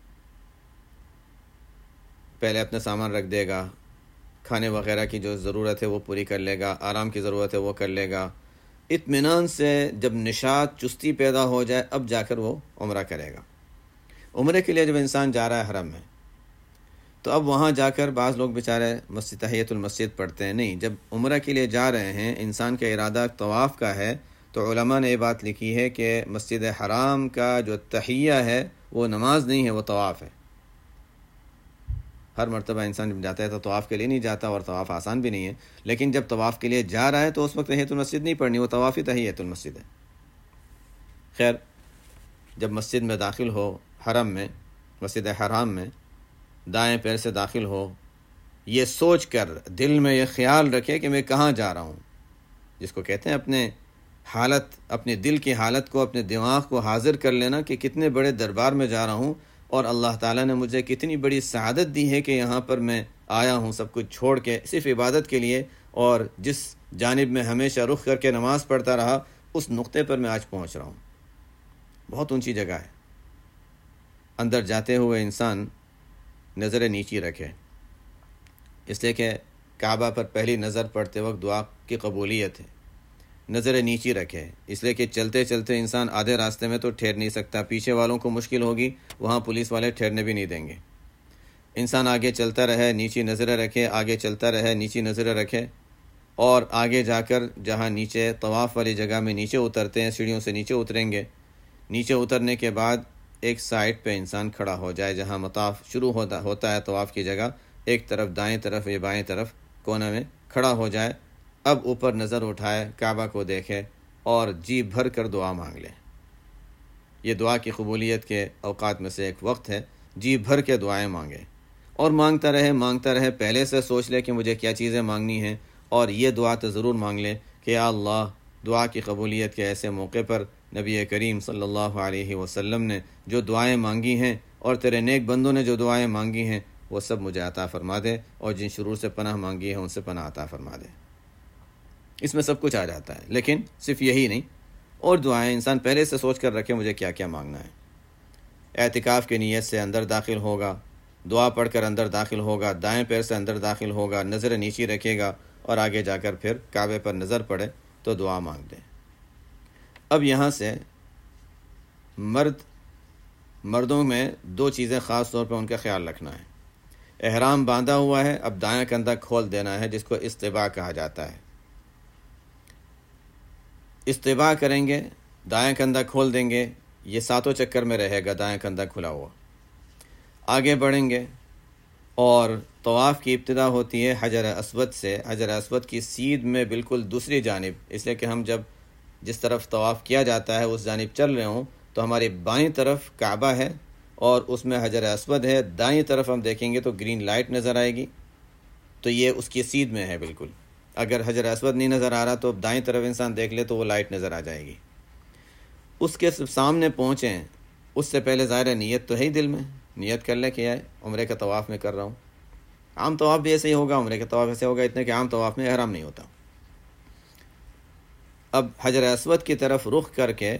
پہلے اپنا سامان رکھ دے گا، کھانے وغیرہ کی جو ضرورت ہے وہ پوری کر لے گا، آرام کی ضرورت ہے وہ کر لے گا، اطمینان سے جب نشاط چستی پیدا ہو جائے اب جا کر وہ عمرہ کرے گا۔ عمرے کے لیے جب انسان جا رہا ہے حرم میں تو اب وہاں جا کر بعض لوگ بیچارے مسجد تحیۃ المسجد پڑھتے ہیں، نہیں، جب عمرہ کے لیے جا رہے ہیں انسان کا ارادہ طواف کا ہے تو علماء نے یہ بات لکھی ہے کہ مسجد حرام کا جو تحیہ ہے وہ نماز نہیں ہے، وہ طواف ہے۔ ہر مرتبہ انسان جب جاتا ہے تو طواف کے لیے نہیں جاتا، اور طواف آسان بھی نہیں ہے، لیکن جب طواف کے لیے جا رہا ہے تو اس وقت تحیۃ المسجد نہیں پڑھنی، وہ طواف ہی تحیۃ المسجد ہے۔ خیر، جب مسجد میں داخل ہو، حرم میں، مسجد حرام میں دائیں پیر سے داخل ہو، یہ سوچ کر دل میں یہ خیال رکھے کہ میں کہاں جا رہا ہوں، جس کو کہتے ہیں اپنے حالت، اپنے دل کی حالت کو، اپنے دماغ کو حاضر کر لینا کہ کتنے بڑے دربار میں جا رہا ہوں اور اللہ تعالیٰ نے مجھے کتنی بڑی سعادت دی ہے کہ یہاں پر میں آیا ہوں سب کچھ چھوڑ کے صرف عبادت کے لیے، اور جس جانب میں ہمیشہ رخ کر کے نماز پڑھتا رہا اس نقطے پر میں آج پہنچ رہا ہوں۔ بہت اونچی جگہ ہے۔ اندر جاتے ہوئے انسان نظر نیچی رکھے، اس لیے کہ کعبہ پر پہلی نظر پڑتے وقت دعا کی قبولیت ہے، نظر نیچی رکھے، اس لیے کہ چلتے چلتے انسان آدھے راستے میں تو ٹھہر نہیں سکتا، پیچھے والوں کو مشکل ہوگی، وہاں پولیس والے ٹھہرنے بھی نہیں دیں گے۔ انسان آگے چلتا رہے، نیچی نظریں رکھے، آگے چلتا رہے، نیچی نظریں رکھے، اور آگے جا کر جہاں نیچے طواف والی جگہ میں نیچے اترتے ہیں، سیڑھیوں سے نیچے اتریں گے، نیچے اترنے کے بعد ایک سائٹ پہ انسان کھڑا ہو جائے، جہاں مطاف شروع ہوتا ہوتا ہے طواف کی جگہ، ایک طرف دائیں طرف یا بائیں طرف کونے میں کھڑا ہو جائے، اب اوپر نظر اٹھائے، کعبہ کو دیکھے اور جی بھر کر دعا مانگ لے۔ یہ دعا کی قبولیت کے اوقات میں سے ایک وقت ہے، جی بھر کے دعائیں مانگے اور مانگتا رہے مانگتا رہے پہلے سے سوچ لے کہ مجھے کیا چیزیں مانگنی ہیں، اور یہ دعا تو ضرور مانگ لے کہ یا اللہ، دعا کی قبولیت کے ایسے موقع پر نبی کریم صلی اللہ علیہ وسلم نے جو دعائیں مانگی ہیں اور تیرے نیک بندوں نے جو دعائیں مانگی ہیں وہ سب مجھے عطا فرما دے، اور جن شرور سے پناہ مانگی ہے ان سے پناہ عطا فرما دے۔ اس میں سب کچھ آ جاتا ہے، لیکن صرف یہی نہیں، اور دعائیں انسان پہلے سے سوچ کر رکھے مجھے کیا کیا مانگنا ہے۔ اعتکاف کی نیت سے اندر داخل ہوگا، دعا پڑھ کر اندر داخل ہوگا، دائیں پیر سے اندر داخل ہوگا، نظر نیچی رکھے گا، اور آگے جا کر پھر کعبے پر نظر پڑے تو دعا مانگ دے۔ اب یہاں سے مرد مردوں میں دو چیزیں خاص طور پر ان کا خیال رکھنا ہے۔ احرام باندھا ہوا ہے، اب دائیں کندھا کھول دینا ہے، جس کو استباع کہا جاتا ہے۔ استباع کریں گے، دائیں کندھا کھول دیں گے، یہ ساتوں چکر میں رہے گا دائیں کندھا کھلا ہوا۔ آگے بڑھیں گے، اور طواف کی ابتدا ہوتی ہے حجر اسود سے، حجر اسود کی سیدھ میں بالکل دوسری جانب، اس لیے کہ ہم جب جس طرف طواف کیا جاتا ہے اس جانب چل رہے ہوں تو ہماری بائیں طرف کعبہ ہے اور اس میں حجر اسود ہے، دائیں طرف ہم دیکھیں گے تو گرین لائٹ نظر آئے گی، تو یہ اس کی سیدھ میں ہے بالکل۔ اگر حجر اسود نہیں نظر آ رہا تو دائیں طرف انسان دیکھ لے تو وہ لائٹ نظر آ جائے گی۔ اس کے سامنے پہنچیں، اس سے پہلے ظاہر نیت تو ہے ہی دل میں، نیت کر لے کہ ہے عمرے کا طواف میں کر رہا ہوں۔ عام طواف بھی ایسے ہی ہوگا، عمرے کا طواف ایسے ہوگا، اتنے کہ عام طواف میں احرام نہیں ہوتا۔ اب حجر اسود کی طرف رخ کر کے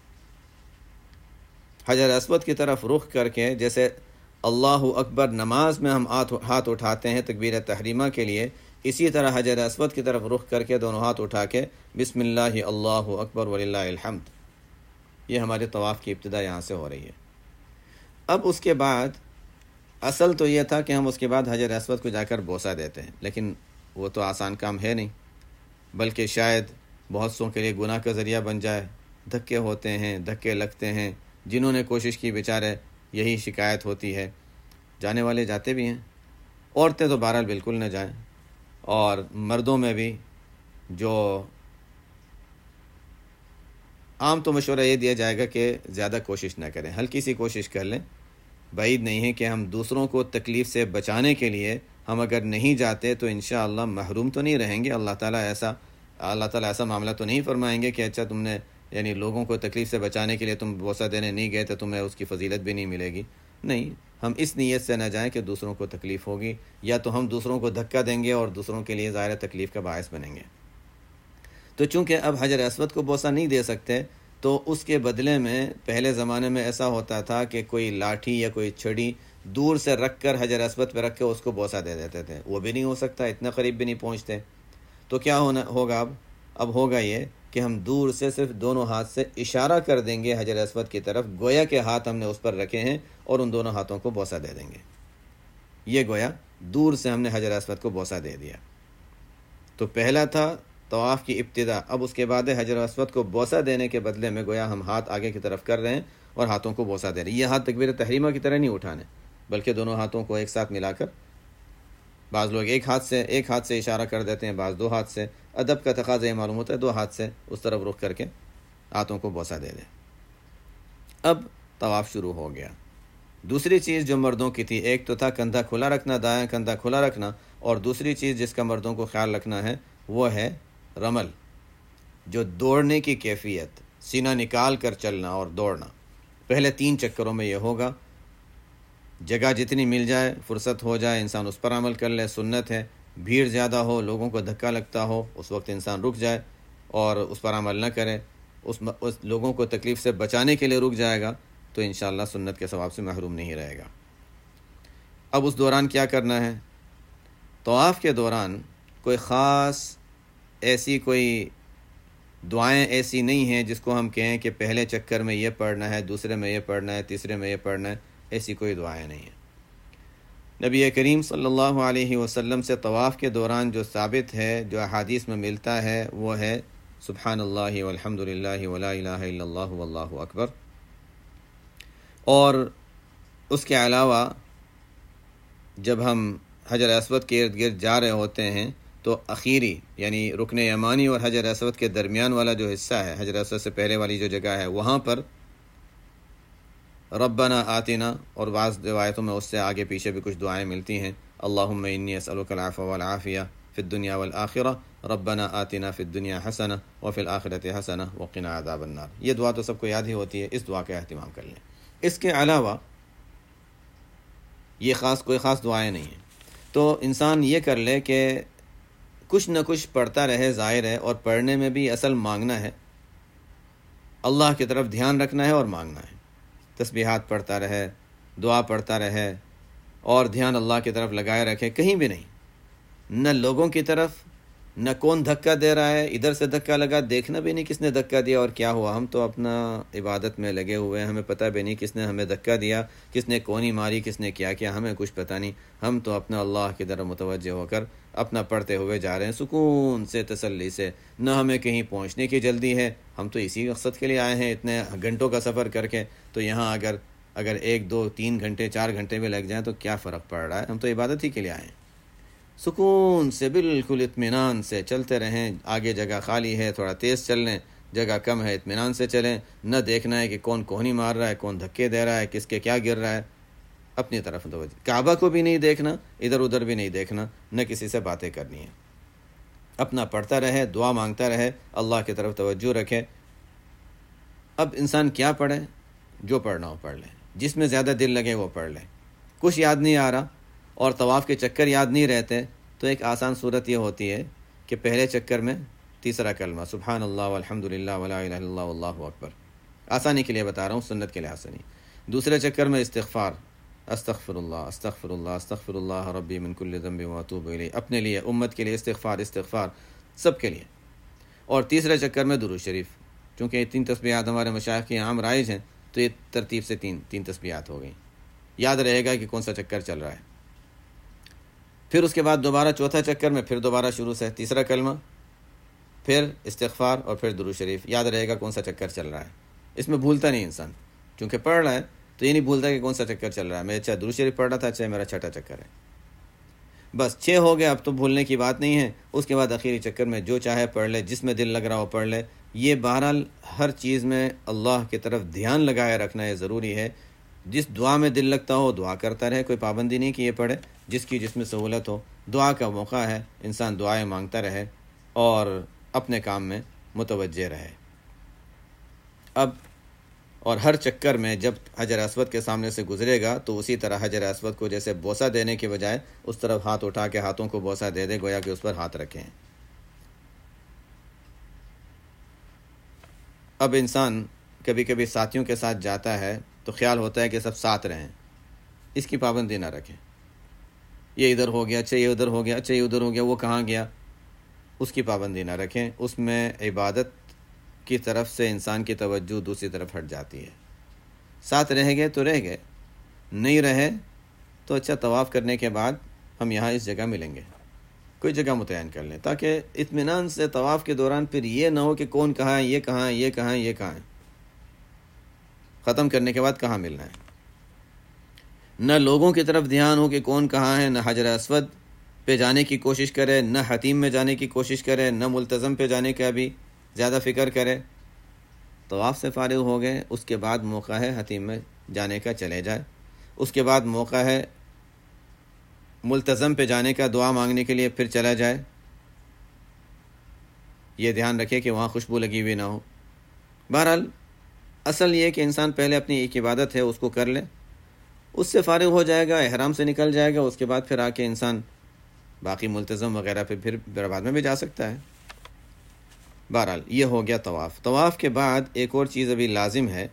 حجر اسود کی طرف رخ کر کے جیسے اللہ اکبر نماز میں ہم ہاتھ اٹھاتے ہیں تکبیر تحریمہ کے لیے، اسی طرح حجر اسود کی طرف رخ کر کے دونوں ہاتھ اٹھا کے بسم اللہ اللہ اکبر وللہ الحمد، یہ ہمارے طواف کی ابتدا یہاں سے ہو رہی ہے۔ اب اس کے بعد اصل تو یہ تھا کہ ہم اس کے بعد حجر اسود کو جا کر بوسہ دیتے ہیں، لیکن وہ تو آسان کام ہے نہیں، بلکہ شاید بہت سوں کے لیے گناہ کا ذریعہ بن جائے، دھکے ہوتے ہیں، دھکے لگتے ہیں، جنہوں نے کوشش کی بیچارے یہی شکایت ہوتی ہے، جانے والے جاتے بھی ہیں، عورتیں تو بہرحال بالکل نہ جائیں، اور مردوں میں بھی جو عام تو مشورہ یہ دیا جائے گا کہ زیادہ کوشش نہ کریں، ہلکی سی کوشش کر لیں۔ بعید نہیں ہے کہ ہم دوسروں کو تکلیف سے بچانے کے لیے ہم اگر نہیں جاتے تو انشاءاللہ محروم تو نہیں رہیں گے، اللہ تعالیٰ ایسا اللہ تعالیٰ ایسا معاملہ تو نہیں فرمائیں گے کہ اچھا تم نے یعنی لوگوں کو تکلیف سے بچانے کے لیے تم بوسہ دینے نہیں گئے تو تمہیں اس کی فضیلت بھی نہیں ملے گی۔ نہیں، ہم اس نیت سے نہ جائیں کہ دوسروں کو تکلیف ہوگی، یا تو ہم دوسروں کو دھکا دیں گے اور دوسروں کے لیے ظاہر تکلیف کا باعث بنیں گے۔ تو چونکہ اب حجر اسود کو بوسہ نہیں دے سکتے تو اس کے بدلے میں پہلے زمانے میں ایسا ہوتا تھا کہ کوئی لاٹھی یا کوئی چھڑی دور سے رکھ کر حجر اسود پہ رکھ کے اس کو بوسہ دے دیتے تھے، وہ بھی نہیں ہو سکتا، اتنا قریب بھی نہیں پہنچتے، تو کیا ہونا ہوگا اب اب ہوگا یہ کہ ہم دور سے صرف دونوں ہاتھ سے اشارہ کر دیں گے حجر اسود کی طرف، گویا کے ہاتھ ہم نے اس پر رکھے ہیں اور ان دونوں ہاتھوں کو بوسہ دے دیں گے، یہ گویا دور سے ہم نے حجر اسود کو بوسہ دے دیا۔ تو پہلا تھا طواف کی ابتدا، اب اس کے بعد حجر اسود کو بوسہ دینے کے بدلے میں گویا ہم ہاتھ آگے کی طرف کر رہے ہیں اور ہاتھوں کو بوسہ دے رہے ہیں۔ یہ ہاتھ تکبیر تحریمہ کی طرح نہیں اٹھانے، بلکہ دونوں ہاتھوں کو ایک ساتھ ملا کر، بعض لوگ ایک ہاتھ سے ایک ہاتھ سے اشارہ کر دیتے ہیں، بعض دو ہاتھ سے، ادب کا تقاضا یہ معلوم ہوتا ہے دو ہاتھ سے اس طرف رخ کر کے ہاتھوں کو بوسہ دے دیں۔ اب طواف شروع ہو گیا۔ دوسری چیز جو مردوں کی تھی، ایک تو تھا کندھا کھلا رکھنا، دایاں کندھا کھلا رکھنا، اور دوسری چیز جس کا مردوں کو خیال رکھنا ہے وہ ہے رمل، جو دوڑنے کی کیفیت، سینہ نکال کر چلنا اور دوڑنا۔ پہلے تین چکروں میں یہ ہوگا، جگہ جتنی مل جائے، فرصت ہو جائے، انسان اس پر عمل کر لے، سنت ہے۔ بھیڑ زیادہ ہو، لوگوں کو دھکا لگتا ہو، اس وقت انسان رک جائے اور اس پر عمل نہ کرے، اس, اس لوگوں کو تکلیف سے بچانے کے لیے رک جائے گا تو انشاءاللہ سنت کے ثواب سے محروم نہیں رہے گا۔ اب اس دوران کیا کرنا ہے؟ طواف کے دوران کوئی خاص ایسی کوئی دعائیں ایسی نہیں ہیں جس کو ہم کہیں کہ پہلے چکر میں یہ پڑھنا ہے، دوسرے میں یہ پڑھنا ہے، تیسرے میں یہ پڑھنا ہے، ایسی کوئی دعائیں نہیں ہیں۔ نبی کریم صلی اللہ علیہ وسلم سے طواف کے دوران جو ثابت ہے، جو احادیث میں ملتا ہے، وہ ہے سبحان اللہ والحمد للہ ولا الہ الا اللہ واللہ اکبر، اور اس کے علاوہ جب ہم حجر اسود کے ارد گرد جا رہے ہوتے ہیں تو اخیری یعنی رکن یمانی اور حجر اسود کے درمیان والا جو حصہ ہے، حجر اسود سے پہلے والی جو جگہ ہے، وہاں پر ربنا آتنا، اور بعض روایتوں میں اس سے آگے پیچھے بھی کچھ دعائیں ملتی ہیں، اللہم انی اسألک العفو والعافیہ فی الدنیا والآخرہ، ربنا آتنا فی الدنیا حسنہ وفی الآخرۃ حسنہ وقنا عذاب النار۔ یہ دعا تو سب کو یاد ہی ہوتی ہے، اس دعا کا اہتمام کر لیں۔ اس کے علاوہ یہ خاص کوئی خاص دعائیں نہیں ہیں، تو انسان یہ کر لے کہ کچھ نہ کچھ پڑھتا رہے، ظاہر ہے، اور پڑھنے میں بھی اصل مانگنا ہے، اللہ کی طرف دھیان رکھنا ہے اور مانگنا ہے، تسبیحات پڑھتا رہے، دعا پڑھتا رہے اور دھیان اللہ کی طرف لگائے رکھے، کہیں بھی نہیں، نہ لوگوں کی طرف، نہ کون دھکا دے رہا ہے، ادھر سے دھکا لگا، دیکھنا بھی نہیں کس نے دھکا دیا اور کیا ہوا، ہم تو اپنا عبادت میں لگے ہوئے ہیں، ہمیں پتہ بھی نہیں کس نے ہمیں دھکا دیا، کس نے کونی ماری، کس نے کیا کیا، ہمیں کچھ پتہ نہیں، ہم تو اپنا اللہ کی طرف متوجہ ہو کر اپنا پڑھتے ہوئے جا رہے ہیں، سکون سے، تسلی سے، نہ ہمیں کہیں پہنچنے کی جلدی ہے، ہم تو اسی مقصد کے لیے آئے ہیں اتنے گھنٹوں کا سفر کر کے، تو یہاں اگر اگر ایک دو تین گھنٹے چار گھنٹے میں لگ جائیں تو کیا فرق پڑ رہا ہے، ہم تو عبادت ہی کے لیے آئے ہیں۔ سکون سے بالکل اطمینان سے چلتے رہیں، آگے جگہ خالی ہے تھوڑا تیز چل لیں، جگہ کم ہے اطمینان سے چلیں، نہ دیکھنا ہے کہ کون کوہنی مار رہا ہے، کون دھکے دے رہا ہے، کس کے کیا گر رہا ہے، اپنی طرف توجہ، کعبہ کو بھی نہیں دیکھنا، ادھر ادھر بھی نہیں دیکھنا، نہ کسی سے باتیں کرنی ہیں، اپنا پڑھتا رہے، دعا مانگتا رہے، اللہ کی طرف توجہ رکھے۔ اب انسان کیا پڑھے؟ جو پڑھنا ہو پڑھ لے، جس میں زیادہ دل لگے وہ پڑھ لے۔ کچھ یاد نہیں آ رہا اور طواف کے چکر یاد نہیں رہتے تو ایک آسان صورت یہ ہوتی ہے کہ پہلے چکر میں تیسرا کلمہ سبحان اللہ والحمد للہ ولا الہ الا اللہ واللہ اکبر، آسانی کے لیے بتا رہا ہوں، سنت کے لحاظ سے نہیں۔ دوسرے چکر میں استغفار، استغفر اللہ استغفر اللہ استغفر اللہ ربی من کل ذنب واتوب الیہ، اپنے لیے، امت کے لیے استغفار استغفار سب کے لیے۔ اور تیسرے چکر میں درود شریف، چونکہ یہ تین تسبیحات ہمارے مشائخ کے عام رائج ہیں تو یہ ترتیب سے تین تین تسبیحات ہو گئیں، یاد رہے گا کہ کون سا چکر چل رہا ہے۔ پھر اس کے بعد دوبارہ چوتھا چکر میں پھر دوبارہ شروع سے تیسرا کلمہ، پھر استغفار اور پھر درود شریف، یاد رہے گا کون سا چکر چل رہا ہے۔ اس میں بھولتا نہیں انسان، چونکہ پڑھ رہا ہے تو یہ نہیں بھولتا کہ کون سا چکر چل رہا ہے، میں اچھا درود شریف پڑھ رہا تھا، اچھا میرا چھٹا چکر ہے، بس چھ ہو گیا، اب تو بھولنے کی بات نہیں ہے۔ اس کے بعد آخری چکر میں جو چاہے پڑھ لے، جس میں دل لگ رہا ہو پڑھ لے۔ یہ بہرحال ہر چیز میں اللہ کی طرف دھیان لگائے رکھنا یہ ضروری ہے، جس دعا میں دل لگتا ہو دعا کرتا رہے، کوئی پابندی نہیں کہ یہ پڑھے، جس کی جس میں سہولت ہو، دعا کا موقع ہے، انسان دعائیں مانگتا رہے اور اپنے کام میں متوجہ رہے۔ اب اور ہر چکر میں جب حجر اسود کے سامنے سے گزرے گا تو اسی طرح حجر اسود کو جیسے بوسہ دینے کے بجائے اس طرف ہاتھ اٹھا کے ہاتھوں کو بوسہ دے دے، گویا کہ اس پر ہاتھ رکھیں۔ اب انسان کبھی کبھی ساتھیوں کے ساتھ جاتا ہے تو خیال ہوتا ہے کہ سب ساتھ رہیں، اس کی پابندی نہ رکھیں، یہ ادھر ہو گیا، اچھا یہ ادھر ہو گیا، اچھا یہ ادھر ہو گیا، وہ کہاں گیا، اس کی پابندی نہ رکھیں۔ اس میں عبادت کی طرف سے انسان کی توجہ دوسری طرف ہٹ جاتی ہے۔ ساتھ رہ گئے تو رہ گئے، نہیں رہے تو اچھا طواف کرنے کے بعد ہم یہاں اس جگہ ملیں گے، کوئی جگہ متعین کر لیں تاکہ اطمینان سے طواف کے دوران پھر یہ نہ ہو کہ کون کہاں ہے، یہ کہاں ہے، یہ کہاں ہے، یہ کہاں ہے، ختم کرنے کے بعد کہاں ملنا ہے۔ نہ لوگوں کی طرف دھیان ہو کہ کون کہاں ہے، نہ حجر اسود پہ جانے کی کوشش کرے، نہ حتیم میں جانے کی کوشش کرے، نہ ملتزم پہ جانے کا بھی زیادہ فکر کرے۔ طواف سے فارغ ہو گئے، اس کے بعد موقع ہے حتیم میں جانے کا، چلے جائے۔ اس کے بعد موقع ہے ملتزم پہ جانے کا، دعا مانگنے کے لیے، پھر چلا جائے۔ یہ دھیان رکھے کہ وہاں خوشبو لگی ہوئی نہ ہو۔ بہرحال اصل یہ کہ انسان پہلے اپنی ایک عبادت ہے اس کو کر لے، اس سے فارغ ہو جائے گا، احرام سے نکل جائے گا، اس کے بعد پھر آ کے انسان باقی ملتزم وغیرہ پہ پھر بعد میں بھی جا سکتا ہے۔ بہرحال یہ ہو گیا طواف۔ طواف کے بعد ایک اور چیز ابھی لازم ہے،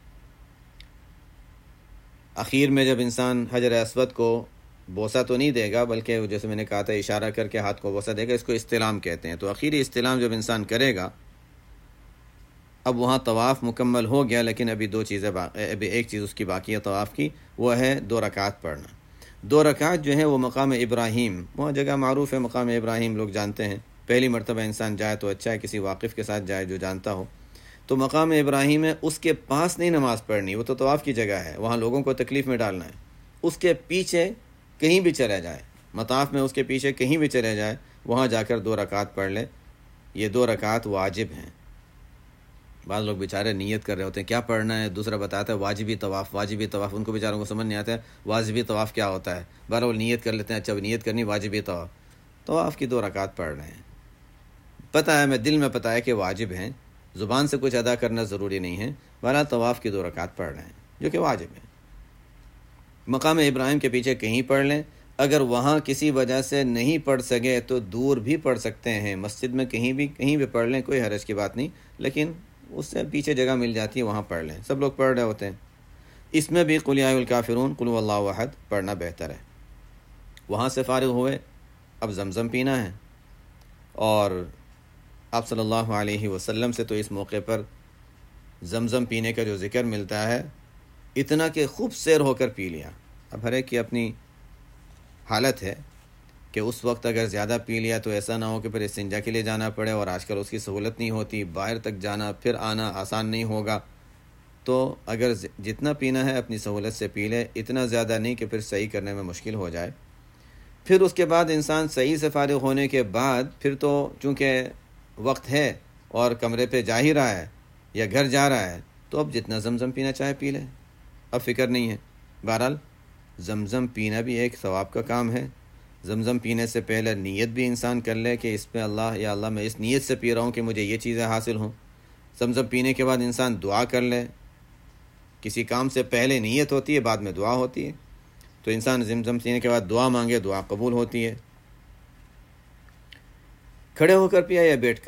اخیر میں جب انسان حجر اسود کو بوسہ تو نہیں دے گا بلکہ جیسے میں نے کہا تھا اشارہ کر کے ہاتھ کو بوسہ دے گا، اس کو استلام کہتے ہیں۔ تو اخیری استلام جب انسان کرے گا، اب وہاں طواف مکمل ہو گیا، لیکن ابھی دو چیزیں ابھی ایک چیز اس کی باقی ہے طواف کی، وہ ہے دو رکعت پڑھنا۔ دو رکعت جو ہے وہ مقام ابراہیم، وہ جگہ معروف ہے مقام ابراہیم، لوگ جانتے ہیں، پہلی مرتبہ انسان جائے تو اچھا ہے، کسی واقف کے ساتھ جائے جو جانتا ہو۔ تو مقام ابراہیم ہے، اس کے پاس نہیں نماز پڑھنی، وہ تو طواف کی جگہ ہے، وہاں لوگوں کو تکلیف میں ڈالنا ہے۔ اس کے پیچھے کہیں بھی چلا جائے، مطاف میں اس کے پیچھے کہیں بھی چلے جائے، وہاں جا کر دو رکعت پڑھ لے۔ یہ دو رکعت واجب ہیں۔ بعض لوگ بیچارے نیت کر رہے ہوتے ہیں کیا پڑھنا ہے، دوسرا بتاتا ہے واجبی طواف، واجبی طواف، ان کو بیچاروں کو سمجھ نہیں آتا ہے واجبی طواف کیا ہوتا ہے۔ بہرحال وہ نیت کر لیتے ہیں، اچھا نیت کرنی واجبی طواف، طواف کی دو رکعت پڑھ رہے ہیں، پتہ ہے میں دل میں پتہ ہے کہ واجب ہیں، زبان سے کچھ ادا کرنا ضروری نہیں ہے، بہرحال طواف کی دو رکعت پڑھ رہے ہیں جو کہ واجب ہے۔ مقام ابراہیم کے پیچھے کہیں پڑھ لیں، اگر وہاں کسی وجہ سے نہیں پڑھ سکے تو دور بھی پڑھ سکتے ہیں، مسجد میں کہیں بھی کہیں بھی پڑھ لیں، کوئی حرج کی بات نہیں، لیکن اس سے پیچھے جگہ مل جاتی ہے وہاں پڑھ لیں، سب لوگ پڑھ رہے ہوتے ہیں۔ اس میں بھی قل یا ایھا الکافرون قل ھو اللہ احد پڑھنا بہتر ہے۔ وہاں سے فارغ ہوئے، اب زمزم پینا ہے، اور آپ صلی اللہ علیہ وسلم سے تو اس موقع پر زمزم پینے کا جو ذکر ملتا ہے، اتنا کہ خوب سیر ہو کر پی لیا۔ اب ہر ایک کی اپنی حالت ہے کہ اس وقت اگر زیادہ پی لیا تو ایسا نہ ہو کہ پھر استنجا کے لیے جانا پڑے، اور آج کل اس کی سہولت نہیں ہوتی، باہر تک جانا پھر آنا آسان نہیں ہوگا، تو اگر جتنا پینا ہے اپنی سہولت سے پی لے، اتنا زیادہ نہیں کہ پھر صحیح کرنے میں مشکل ہو جائے۔ پھر اس کے بعد انسان صحیح سے فارغ ہونے کے بعد پھر تو چونکہ وقت ہے اور کمرے پہ جا ہی رہا ہے یا گھر جا رہا ہے، تو اب جتنا زمزم پینا چاہے پی لے، اب فکر نہیں ہے۔ بہرحال زمزم پینا بھی ایک ثواب کا کام ہے۔ زمزم پینے سے پہلے نیت بھی انسان کر لے کہ اس پہ اللہ یا اللہ میں اس نیت سے پی رہا ہوں کہ مجھے یہ چیزیں حاصل ہوں۔ زمزم پینے کے بعد انسان دعا کر لے، کسی کام سے پہلے نیت ہوتی ہے، بعد میں دعا ہوتی ہے، تو انسان زمزم پینے کے بعد دعا مانگے، دعا قبول ہوتی ہے۔ کھڑے ہو کر پیا یا بیٹھ کر؟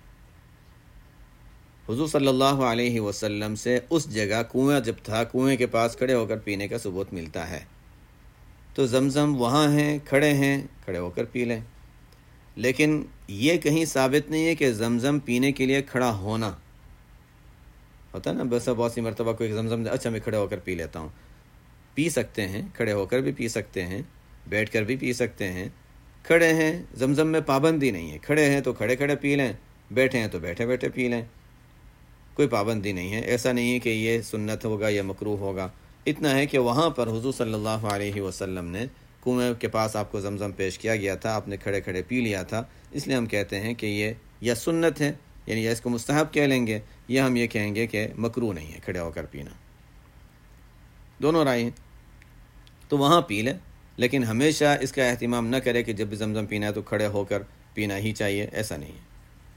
حضور صلی اللہ علیہ وسلم سے اس جگہ کنواں جب تھا، کنویں کے پاس کھڑے ہو کر پینے کا ثبوت ملتا ہے، تو زمزم وہاں ہیں، کھڑے ہیں، کھڑے ہو کر پی لیں۔ لیکن یہ کہیں ثابت نہیں ہے کہ زمزم پینے کے لیے کھڑا ہونا ہوتا ہے نا، بس بہت سی مرتبہ کوئی زمزم اچھا میں کھڑے ہو کر پی لیتا ہوں۔ پی سکتے ہیں، کھڑے ہو کر بھی پی سکتے ہیں، بیٹھ کر بھی پی سکتے ہیں۔ کھڑے ہیں، زمزم میں پابندی نہیں ہے، کھڑے ہیں تو کھڑے کھڑے پی لیں، بیٹھے ہیں تو بیٹھے بیٹھے پی لیں، کوئی پابندی نہیں ہے۔ ایسا نہیں ہے کہ یہ سنت ہوگا یا مکروہ ہوگا، اتنا ہے کہ وہاں پر حضور صلی اللہ علیہ وسلم نے کنویں کے پاس آپ کو زمزم پیش کیا گیا تھا، آپ نے کھڑے کھڑے پی لیا تھا، اس لیے ہم کہتے ہیں کہ یہ یا سنت ہے، یعنی یا اس کو مستحب کہہ لیں گے، یا ہم یہ کہیں گے کہ مکروہ نہیں ہے کھڑے ہو کر پینا، دونوں رائے ہیں۔ تو وہاں پی لے، لیکن ہمیشہ اس کا اہتمام نہ کرے کہ جب بھی زمزم پینا ہے تو کھڑے ہو کر پینا ہی چاہیے، ایسا نہیں ہے۔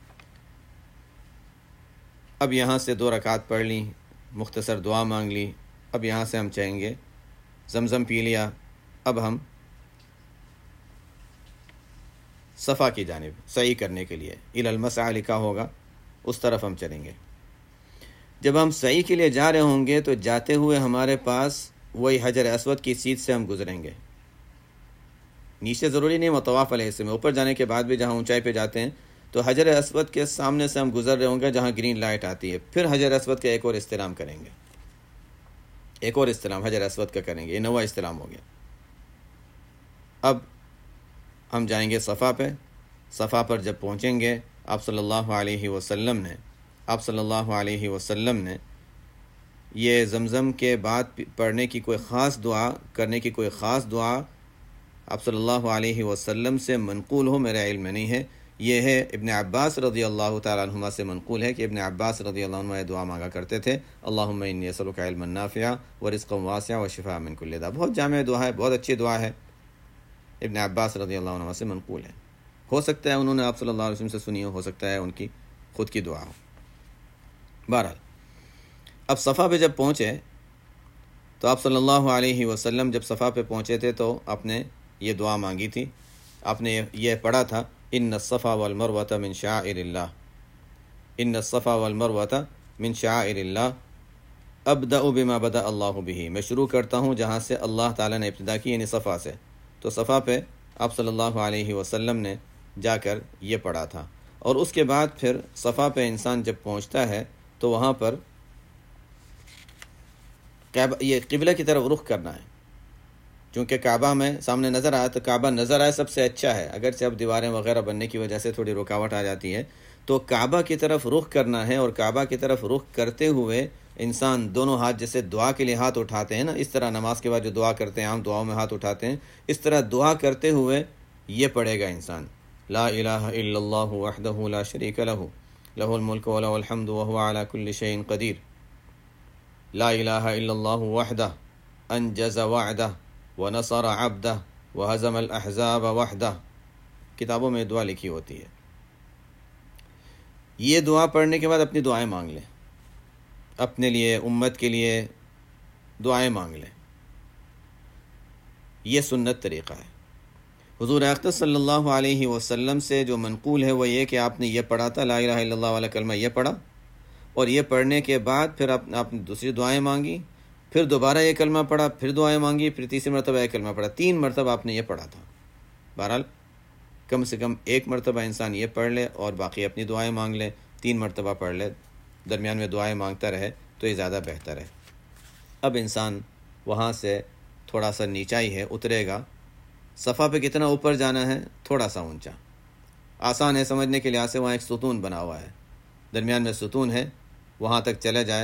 اب یہاں سے دو رکعت پڑھ لی، مختصر دعا مانگ لی، اب یہاں سے ہم چاہیں گے زمزم پی لیا، اب ہم صفا کی جانب سعی کرنے کے لیے الی المسعی لکھا ہوگا، اس طرف ہم چلیں گے۔ جب ہم سعی کے لیے جا رہے ہوں گے تو جاتے ہوئے ہمارے پاس وہی حجر اسود کی سیٹ سے ہم گزریں گے، نیچے ضروری نہیں مطواف علیہ حصے میں، اوپر جانے کے بعد بھی جہاں اونچائی پہ جاتے ہیں تو حجر اسود کے سامنے سے ہم گزر رہے ہوں گے جہاں گرین لائٹ آتی ہے، پھر حجر اسود کا ایک اور استلام کریں گے، ایک اور استلام حجر اسود کا کریں گے، یہ نواں استلام ہو گیا۔ اب ہم جائیں گے صفا پہ، صفا پر جب پہنچیں گے آپ صلی اللہ علیہ وسلم نے آپ صلی اللہ علیہ وسلم نے یہ زمزم کے بعد پڑھنے کی کوئی خاص دعا کرنے کی کوئی خاص دعا آپ صلی اللہ علیہ وسلم سے منقول ہو میرے علم میں نہیں ہے، یہ ہے ابن عباس رضی اللہ تعالیٰ عنہما سے منقول ہے کہ ابن عباس رضی اللہ عنہ یہ دعا مانگا کرتے تھے، اللہم انی اسألک علما نافعا ورزقا واسعا وشفاء من کل داء۔ بہت جامع دعا ہے، بہت اچھی دعا ہے، ابن عباس رضی اللہ عنہ سے منقول ہے، ہو سکتا ہے انہوں نے آپ صلی اللہ علیہ وسلم سے سنی ہو ہو سکتا ہے ان کی خود کی دعا ہو۔ بہرحال اب صفا پہ جب پہنچے تو آپ صلی اللہ علیہ وسلم جب صفا پہ پہنچے تھے تو آپ نے یہ دعا مانگی تھی، آپ نے یہ پڑھا تھا، ان الصفا والمروۃ من شعائر اللہ، ان الصفا والمروۃ من شعائر اللہ، ابدأ بما بدأ اللہ بہ، میں شروع کرتا ہوں جہاں سے اللہ تعالیٰ نے ابتدا کی، یعنی صفا سے۔ تو صفا پہ آپ صلی اللہ علیہ وسلم نے جا کر یہ پڑھا تھا، اور اس کے بعد پھر صفا پہ انسان جب پہنچتا ہے تو وہاں پر کعبہ یہ قبلہ کی طرف رخ کرنا ہے، چونکہ کعبہ میں سامنے نظر آیا تو کعبہ نظر آئے سب سے اچھا ہے، اگرچہ اب دیواریں وغیرہ بننے کی وجہ سے تھوڑی رکاوٹ آ جاتی ہے، تو کعبہ کی طرف رخ کرنا ہے، اور کعبہ کی طرف رخ کرتے ہوئے انسان دونوں ہاتھ جیسے دعا کے لیے ہاتھ اٹھاتے ہیں نا، اس طرح نماز کے بعد جو دعا کرتے ہیں عام دعاؤں میں ہاتھ اٹھاتے ہیں، اس طرح دعا کرتے ہوئے یہ پڑھے گا انسان، لا الہ الا اللہ وحدہ لا شریک لہ لہ الملک ولہ الحمد وہو علی کل شیء قدیر، لا الہ الا اللہ وحدہ انجز وعدہ ونصر عبدہ وہزم الاحزاب وحدہ، کتابوں میں دعا لکھی ہوتی ہے۔ یہ دعا پڑھنے کے بعد اپنی دعائیں مانگ لیں، اپنے لیے، امت کے لیے دعائیں مانگ لیں، یہ سنت طریقہ ہے۔ حضور اقدس صلی اللہ علیہ وسلم سے جو منقول ہے وہ یہ کہ آپ نے یہ پڑھا تھا، لا الہ الا اللہ والا کلمہ یہ پڑھا، اور یہ پڑھنے کے بعد پھر آپ نے دوسری دعائیں مانگی، پھر دوبارہ یہ کلمہ پڑھا، پھر دعائیں مانگی، پھر تیسری مرتبہ یہ کلمہ پڑھا، تین مرتبہ آپ نے یہ پڑھا تھا۔ بہرحال کم سے کم ایک مرتبہ انسان یہ پڑھ لے اور باقی اپنی دعائیں مانگ لے، تین مرتبہ پڑھ لے، درمیان میں دعائیں مانگتا رہے تو یہ زیادہ بہتر ہے۔ اب انسان وہاں سے تھوڑا سا نیچائی ہے اترے گا، صفا پہ کتنا اوپر جانا ہے، تھوڑا سا اونچا، آسان ہے سمجھنے کے لحاظ سے، وہاں ایک ستون بنا ہوا ہے، درمیان میں ستون ہے، وہاں تک چلے جائے،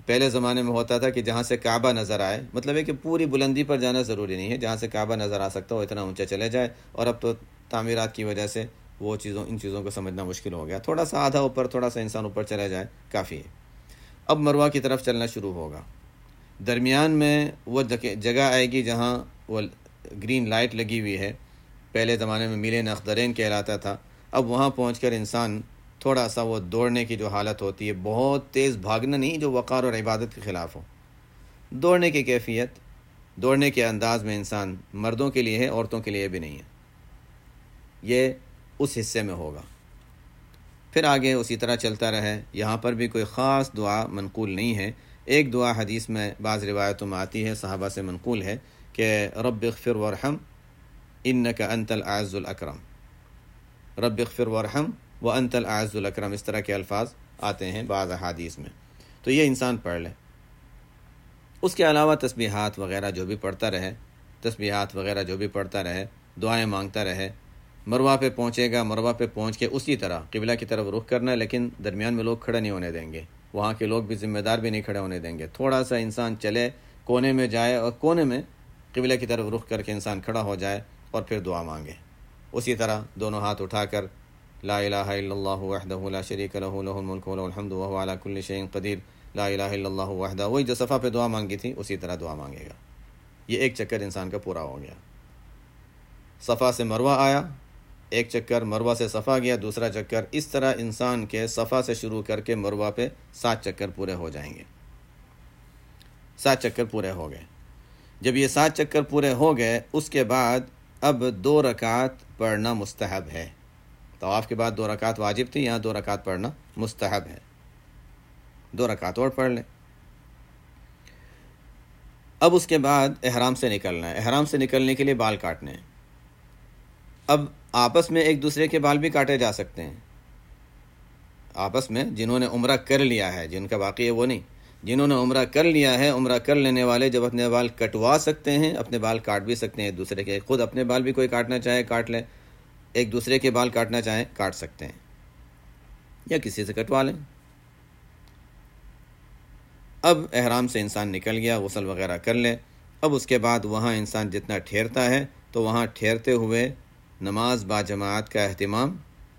پہلے زمانے میں ہوتا تھا کہ جہاں سے کعبہ نظر آئے، مطلب ہے کہ پوری بلندی پر جانا ضروری نہیں ہے، جہاں سے کعبہ نظر آ سکتا ہو اتنا اونچا چلے جائے، اور اب تو تعمیرات کی وجہ سے وہ چیزوں ان چیزوں کو سمجھنا مشکل ہو گیا، تھوڑا سا آدھا اوپر، تھوڑا سا انسان اوپر چلے جائے کافی ہے۔ اب مروہ کی طرف چلنا شروع ہوگا، درمیان میں وہ جگہ آئے گی جہاں وہ گرین لائٹ لگی ہوئی ہے، پہلے زمانے میں میل اخضرین کہلاتا تھا، اب وہاں پہنچ کر انسان تھوڑا سا وہ دوڑنے کی جو حالت ہوتی ہے، بہت تیز بھاگنا نہیں جو وقار اور عبادت کے خلاف ہو، دوڑنے کی کیفیت، دوڑنے کے انداز میں انسان مردوں کے لیے ہے، عورتوں کے لیے بھی نہیں ہے، یہ اس حصے میں ہوگا۔ پھر آگے اسی طرح چلتا رہے، یہاں پر بھی کوئی خاص دعا منقول نہیں ہے، ایک دعا حدیث میں بعض روایتوں میں آتی ہے، صحابہ سے منقول ہے کہ رب اغفر وارحم انک انت الاعز الاکرم، رب اغفر وارحم وانت الاعز الاکرم، اس طرح کے الفاظ آتے ہیں بعض احادیث میں، تو یہ انسان پڑھ لے۔ اس کے علاوہ تسبیحات وغیرہ جو بھی پڑھتا رہے، تسبیحات وغیرہ جو بھی پڑھتا رہے، دعائیں مانگتا رہے، مروہ پہ پہنچے گا، مروہ پہ پہنچ کے اسی طرح قبلہ کی طرف رخ کرنا ہے، لیکن درمیان میں لوگ کھڑے نہیں ہونے دیں گے، وہاں کے لوگ بھی ذمہ دار بھی نہیں کھڑے ہونے دیں گے، تھوڑا سا انسان چلے، کونے میں جائے اور کونے میں قبلہ کی طرف رخ کر کے انسان کھڑا ہو جائے اور پھر دعا مانگے۔ اسی طرح دونوں ہاتھ اٹھا کر لا الہ الا اللہ وحدہ لا شریک لہ لہ الملک و لہ الحمد وہو علی کل شیء قدیر، لا الہ الا اللہ وحدہ، وہی جو صفا پہ دعا مانگی تھی اسی طرح دعا مانگے گا۔ یہ ایک چکر انسان کا پورا ہو گیا، صفا سے مروہ آیا، ایک چکر، مروہ سے صفا گیا، دوسرا چکر، اس طرح انسان کے صفا سے شروع کر کے مروہ پہ سات چکر پورے ہو جائیں گے۔ سات چکر پورے ہو گئے، جب یہ سات چکر پورے ہو گئے اس کے بعد اب دو رکعت پڑھنا مستحب ہے۔ طواف کے بعد دو رکعت واجب تھی، یہاں دو رکعت پڑھنا مستحب ہے، دو رکعت اور پڑھ لیں۔ اب اس کے بعد احرام سے نکلنا ہے، احرام سے نکلنے کے لیے بال کاٹنے ہیں۔ اب آپس میں ایک دوسرے کے بال بھی کاٹے جا سکتے ہیں، آپس میں جنہوں نے عمرہ کر لیا ہے، جن کا باقی ہے وہ نہیں، جنہوں نے عمرہ کر لیا ہے، عمرہ کر لینے والے جب اپنے بال کٹوا سکتے ہیں، اپنے بال کاٹ بھی سکتے ہیں ایک دوسرے کے، خود اپنے بال بھی کوئی کاٹنا چاہے کاٹ لے، ایک دوسرے کے بال کاٹنا چاہیں کاٹ سکتے ہیں، یا کسی سے کٹوا لیں۔ اب احرام سے انسان نکل گیا، غسل وغیرہ کر لے، اب اس کے بعد وہاں انسان جتنا ٹھہرتا ہے تو وہاں ٹھہرتے ہوئے نماز با جماعت کا اہتمام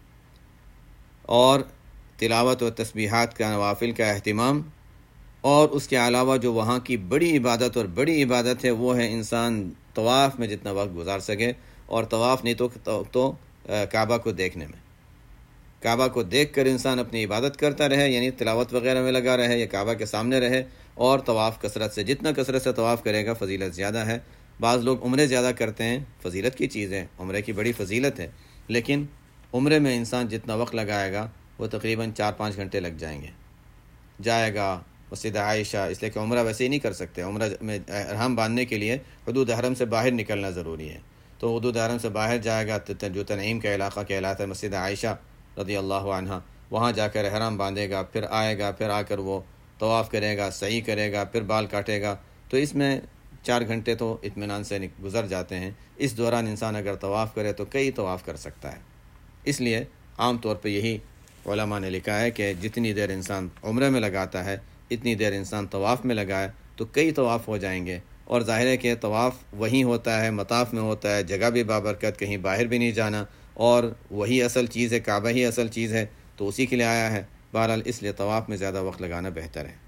اور تلاوت و تسبیحات کا نوافل کا اہتمام، اور اس کے علاوہ جو وہاں کی بڑی عبادت اور بڑی عبادت ہے وہ ہے انسان طواف میں جتنا وقت گزار سکے، اور طواف نہیں تو تو کعبہ کو دیکھنے میں، کعبہ کو دیکھ کر انسان اپنی عبادت کرتا رہے، یعنی تلاوت وغیرہ میں لگا رہے یا کعبہ کے سامنے رہے، اور طواف کثرت سے، جتنا کثرت سے طواف کرے گا فضیلت زیادہ ہے۔ بعض لوگ عمرے زیادہ کرتے ہیں، فضیلت کی چیز ہے، عمرے کی بڑی فضیلت ہے، لیکن عمرے میں انسان جتنا وقت لگائے گا وہ تقریباً چار پانچ گھنٹے لگ جائیں گے، جائے گا مسجد عائشہ، اس لیے کہ عمرہ ویسے ہی نہیں کر سکتے، عمرہ میں احرام باندھنے کے لیے حدود حرم سے باہر نکلنا ضروری ہے، تو حدود حرم سے باہر جائے گا، جو تنعیم کا علاقہ کہلاتا ہے مسجد عائشہ رضی اللہ عنہ، وہاں جا کر احرام باندھے گا، پھر آئے گا، پھر آ کر وہ طواف کرے گا، سعی کرے گا، پھر بال کاٹے گا، تو اس میں چار گھنٹے تو اطمینان سے گزر جاتے ہیں۔ اس دوران انسان اگر طواف کرے تو کئی طواف کر سکتا ہے، اس لیے عام طور پہ یہی علماء نے لکھا ہے کہ جتنی دیر انسان عمرے میں لگاتا ہے اتنی دیر انسان طواف میں لگائے تو کئی طواف ہو جائیں گے، اور ظاہر ہے کہ طواف وہیں ہوتا ہے، مطاف میں ہوتا ہے، جگہ بھی بابرکت، کہیں باہر بھی نہیں جانا، اور وہی اصل چیز ہے، کعبہ ہی اصل چیز ہے، تو اسی کے لیے آیا ہے۔ بہرحال اس لیے طواف میں زیادہ وقت لگانا بہتر ہے،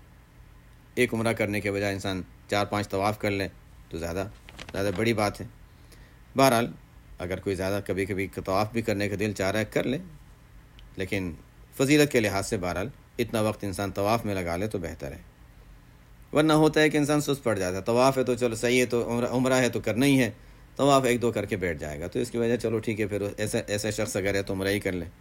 ایک عمرہ کرنے کے بجائے انسان چار پانچ طواف کر لے تو زیادہ زیادہ بڑی بات ہے۔ بہرحال اگر کوئی زیادہ کبھی کبھی طواف بھی کرنے کا دل چاہ رہا ہے کر لے، لیکن فضیلت کے لحاظ سے بہرحال اتنا وقت انسان طواف میں لگا لے تو بہتر ہے، ورنہ ہوتا ہے کہ انسان سست پڑ جاتا ہے، طواف ہے تو چلو صحیح ہے، تو عمرہ عمرہ ہے تو کرنا ہی ہے، طواف ایک دو کر کے بیٹھ جائے گا، تو اس کی وجہ چلو ٹھیک ہے، پھر ایسا ایسا شخص اگر ہے تو عمرہ ہی کر لے۔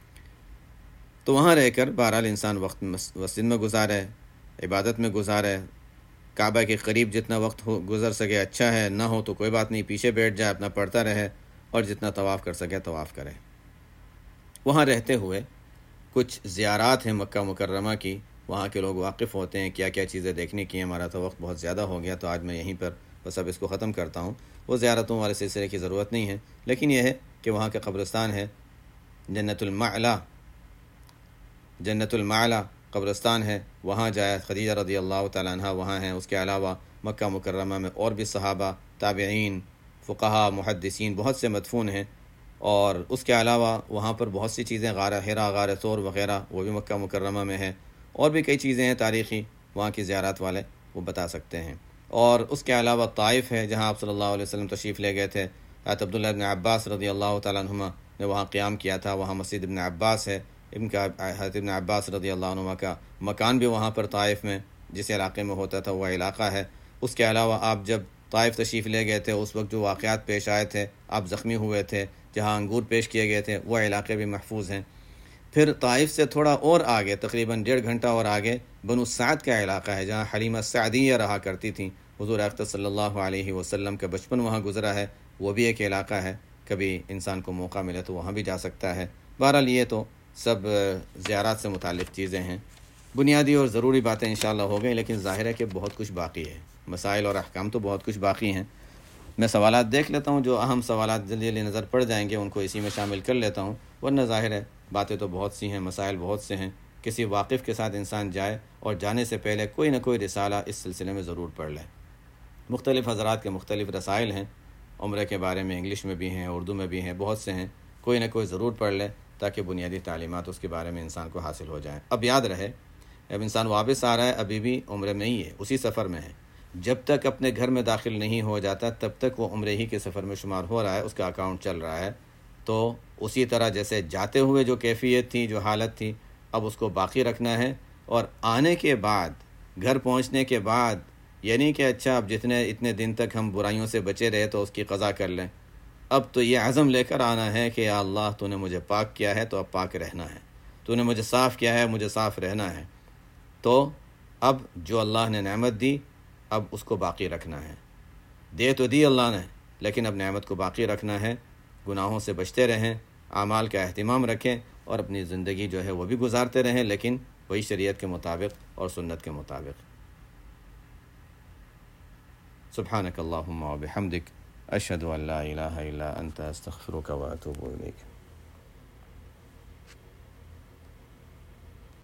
تو وہاں رہ کر بہرحال انسان وقت مسجد میں گزارے، عبادت میں گزارے، کعبہ کے قریب جتنا وقت ہو گزر سکے اچھا ہے، نہ ہو تو کوئی بات نہیں، پیچھے بیٹھ جائے، اپنا پڑھتا رہے، اور جتنا طواف کر سکے طواف کرے۔ وہاں رہتے ہوئے کچھ زیارات ہیں مکہ مکرمہ کی، وہاں کے لوگ واقف ہوتے ہیں کیا کیا چیزیں دیکھنے کی ہیں۔ ہمارا تو وقت بہت زیادہ ہو گیا، تو آج میں یہیں پر بس اب اس کو ختم کرتا ہوں، وہ زیارتوں والے سلسلے کی ضرورت نہیں ہے، لیکن یہ ہے کہ وہاں کا قبرستان ہے جنت المعلا، جنت المعلا قبرستان ہے وہاں جائے، خدیجہ رضی اللہ تعالیٰ عنہ وہاں ہیں، اس کے علاوہ مکہ مکرمہ میں اور بھی صحابہ، تابعین، فقہا، محدثین بہت سے مدفون ہیں، اور اس کے علاوہ وہاں پر بہت سی چیزیں، غار حرا، غار ثور وغیرہ وہ بھی مکہ مکرمہ میں ہے، اور بھی کئی چیزیں ہیں تاریخی وہاں کی زیارات والے وہ بتا سکتے ہیں۔ اور اس کے علاوہ طائف ہے جہاں آپ صلی اللہ علیہ وسلم تشریف لے گئے تھے، حضرت عبداللہ ابن عباس رضی اللہ تعالیٰ عنہما نے وہاں قیام کیا تھا، وہاں مسجد ابن عباس ہے، ابن کا حضرت ابن عباس رضی اللہ عنہما کا مکان بھی وہاں پر طائف میں جس علاقے میں ہوتا تھا وہ علاقہ ہے۔ اس کے علاوہ آپ جب طائف تشریف لے گئے تھے اس وقت جو واقعات پیش آئے تھے، آپ زخمی ہوئے تھے، جہاں انگور پیش کیے گئے تھے، وہ علاقے بھی محفوظ ہیں۔ پھر طائف سے تھوڑا اور آگے، تقریباً ڈیڑھ گھنٹہ اور آگے، بنو سعد کا علاقہ ہے جہاں حلیمہ سعدیہ رہا کرتی تھیں، حضور اقدس صلی اللہ علیہ وسلم کا بچپن وہاں گزرا ہے، وہ بھی ایک علاقہ ہے، کبھی انسان کو موقع ملے تو وہاں بھی جا سکتا ہے۔ بہرحال یہ تو سب زیارات سے متعلق چیزیں ہیں، بنیادی اور ضروری باتیں انشاءاللہ ہو گئیں، لیکن ظاہر ہے کہ بہت کچھ باقی ہے، مسائل اور احکام تو بہت کچھ باقی ہیں۔ میں سوالات دیکھ لیتا ہوں، جو اہم سوالات جلدی جلدی نظر پڑ جائیں گے ان کو اسی میں شامل کر لیتا ہوں، ورنہ ظاہر ہے باتیں تو بہت سی ہیں، مسائل بہت سے ہیں۔ کسی واقف کے ساتھ انسان جائے اور جانے سے پہلے کوئی نہ کوئی رسالہ اس سلسلے میں ضرور پڑھ لے۔ مختلف حضرات کے مختلف رسائل ہیں، عمرے کے بارے میں انگلش میں بھی ہیں، اردو میں بھی ہیں، بہت سے ہیں، کوئی نہ کوئی ضرور پڑھ لے تاکہ بنیادی تعلیمات اس کے بارے میں انسان کو حاصل ہو جائیں۔ اب یاد رہے، اب انسان واپس آ رہا ہے، ابھی بھی عمرے میں ہی ہے، اسی سفر میں ہے، جب تک اپنے گھر میں داخل نہیں ہو جاتا تب تک وہ عمرے ہی کے سفر میں شمار ہو رہا ہے، اس کا اکاؤنٹ چل رہا ہے۔ تو اسی طرح جیسے جاتے ہوئے جو کیفیت تھی، جو حالت تھی، اب اس کو باقی رکھنا ہے، اور آنے کے بعد، گھر پہنچنے کے بعد، یعنی کہ اچھا اب جتنے اتنے دن تک ہم برائیوں سے بچے رہے تو اس کی قضا کر لیں، اب تو یہ عزم لے کر آنا ہے کہ یا اللہ تو نے مجھے پاک کیا ہے تو اب پاک رہنا ہے، تو نے مجھے صاف کیا ہے مجھے صاف رہنا ہے۔ تو اب جو اللہ نے نعمت دی اب اس کو باقی رکھنا ہے، دے تو دی اللہ نے لیکن اب نعمت کو باقی رکھنا ہے، گناہوں سے بچتے رہیں، اعمال کا اہتمام رکھیں، اور اپنی زندگی جو ہے وہ بھی گزارتے رہیں، لیکن وہی شریعت کے مطابق اور سنت کے مطابق۔ سبحانک اللہم و بحمدک، اشہد ان لا الہ الا انت، استغفرک و اتوب الیک۔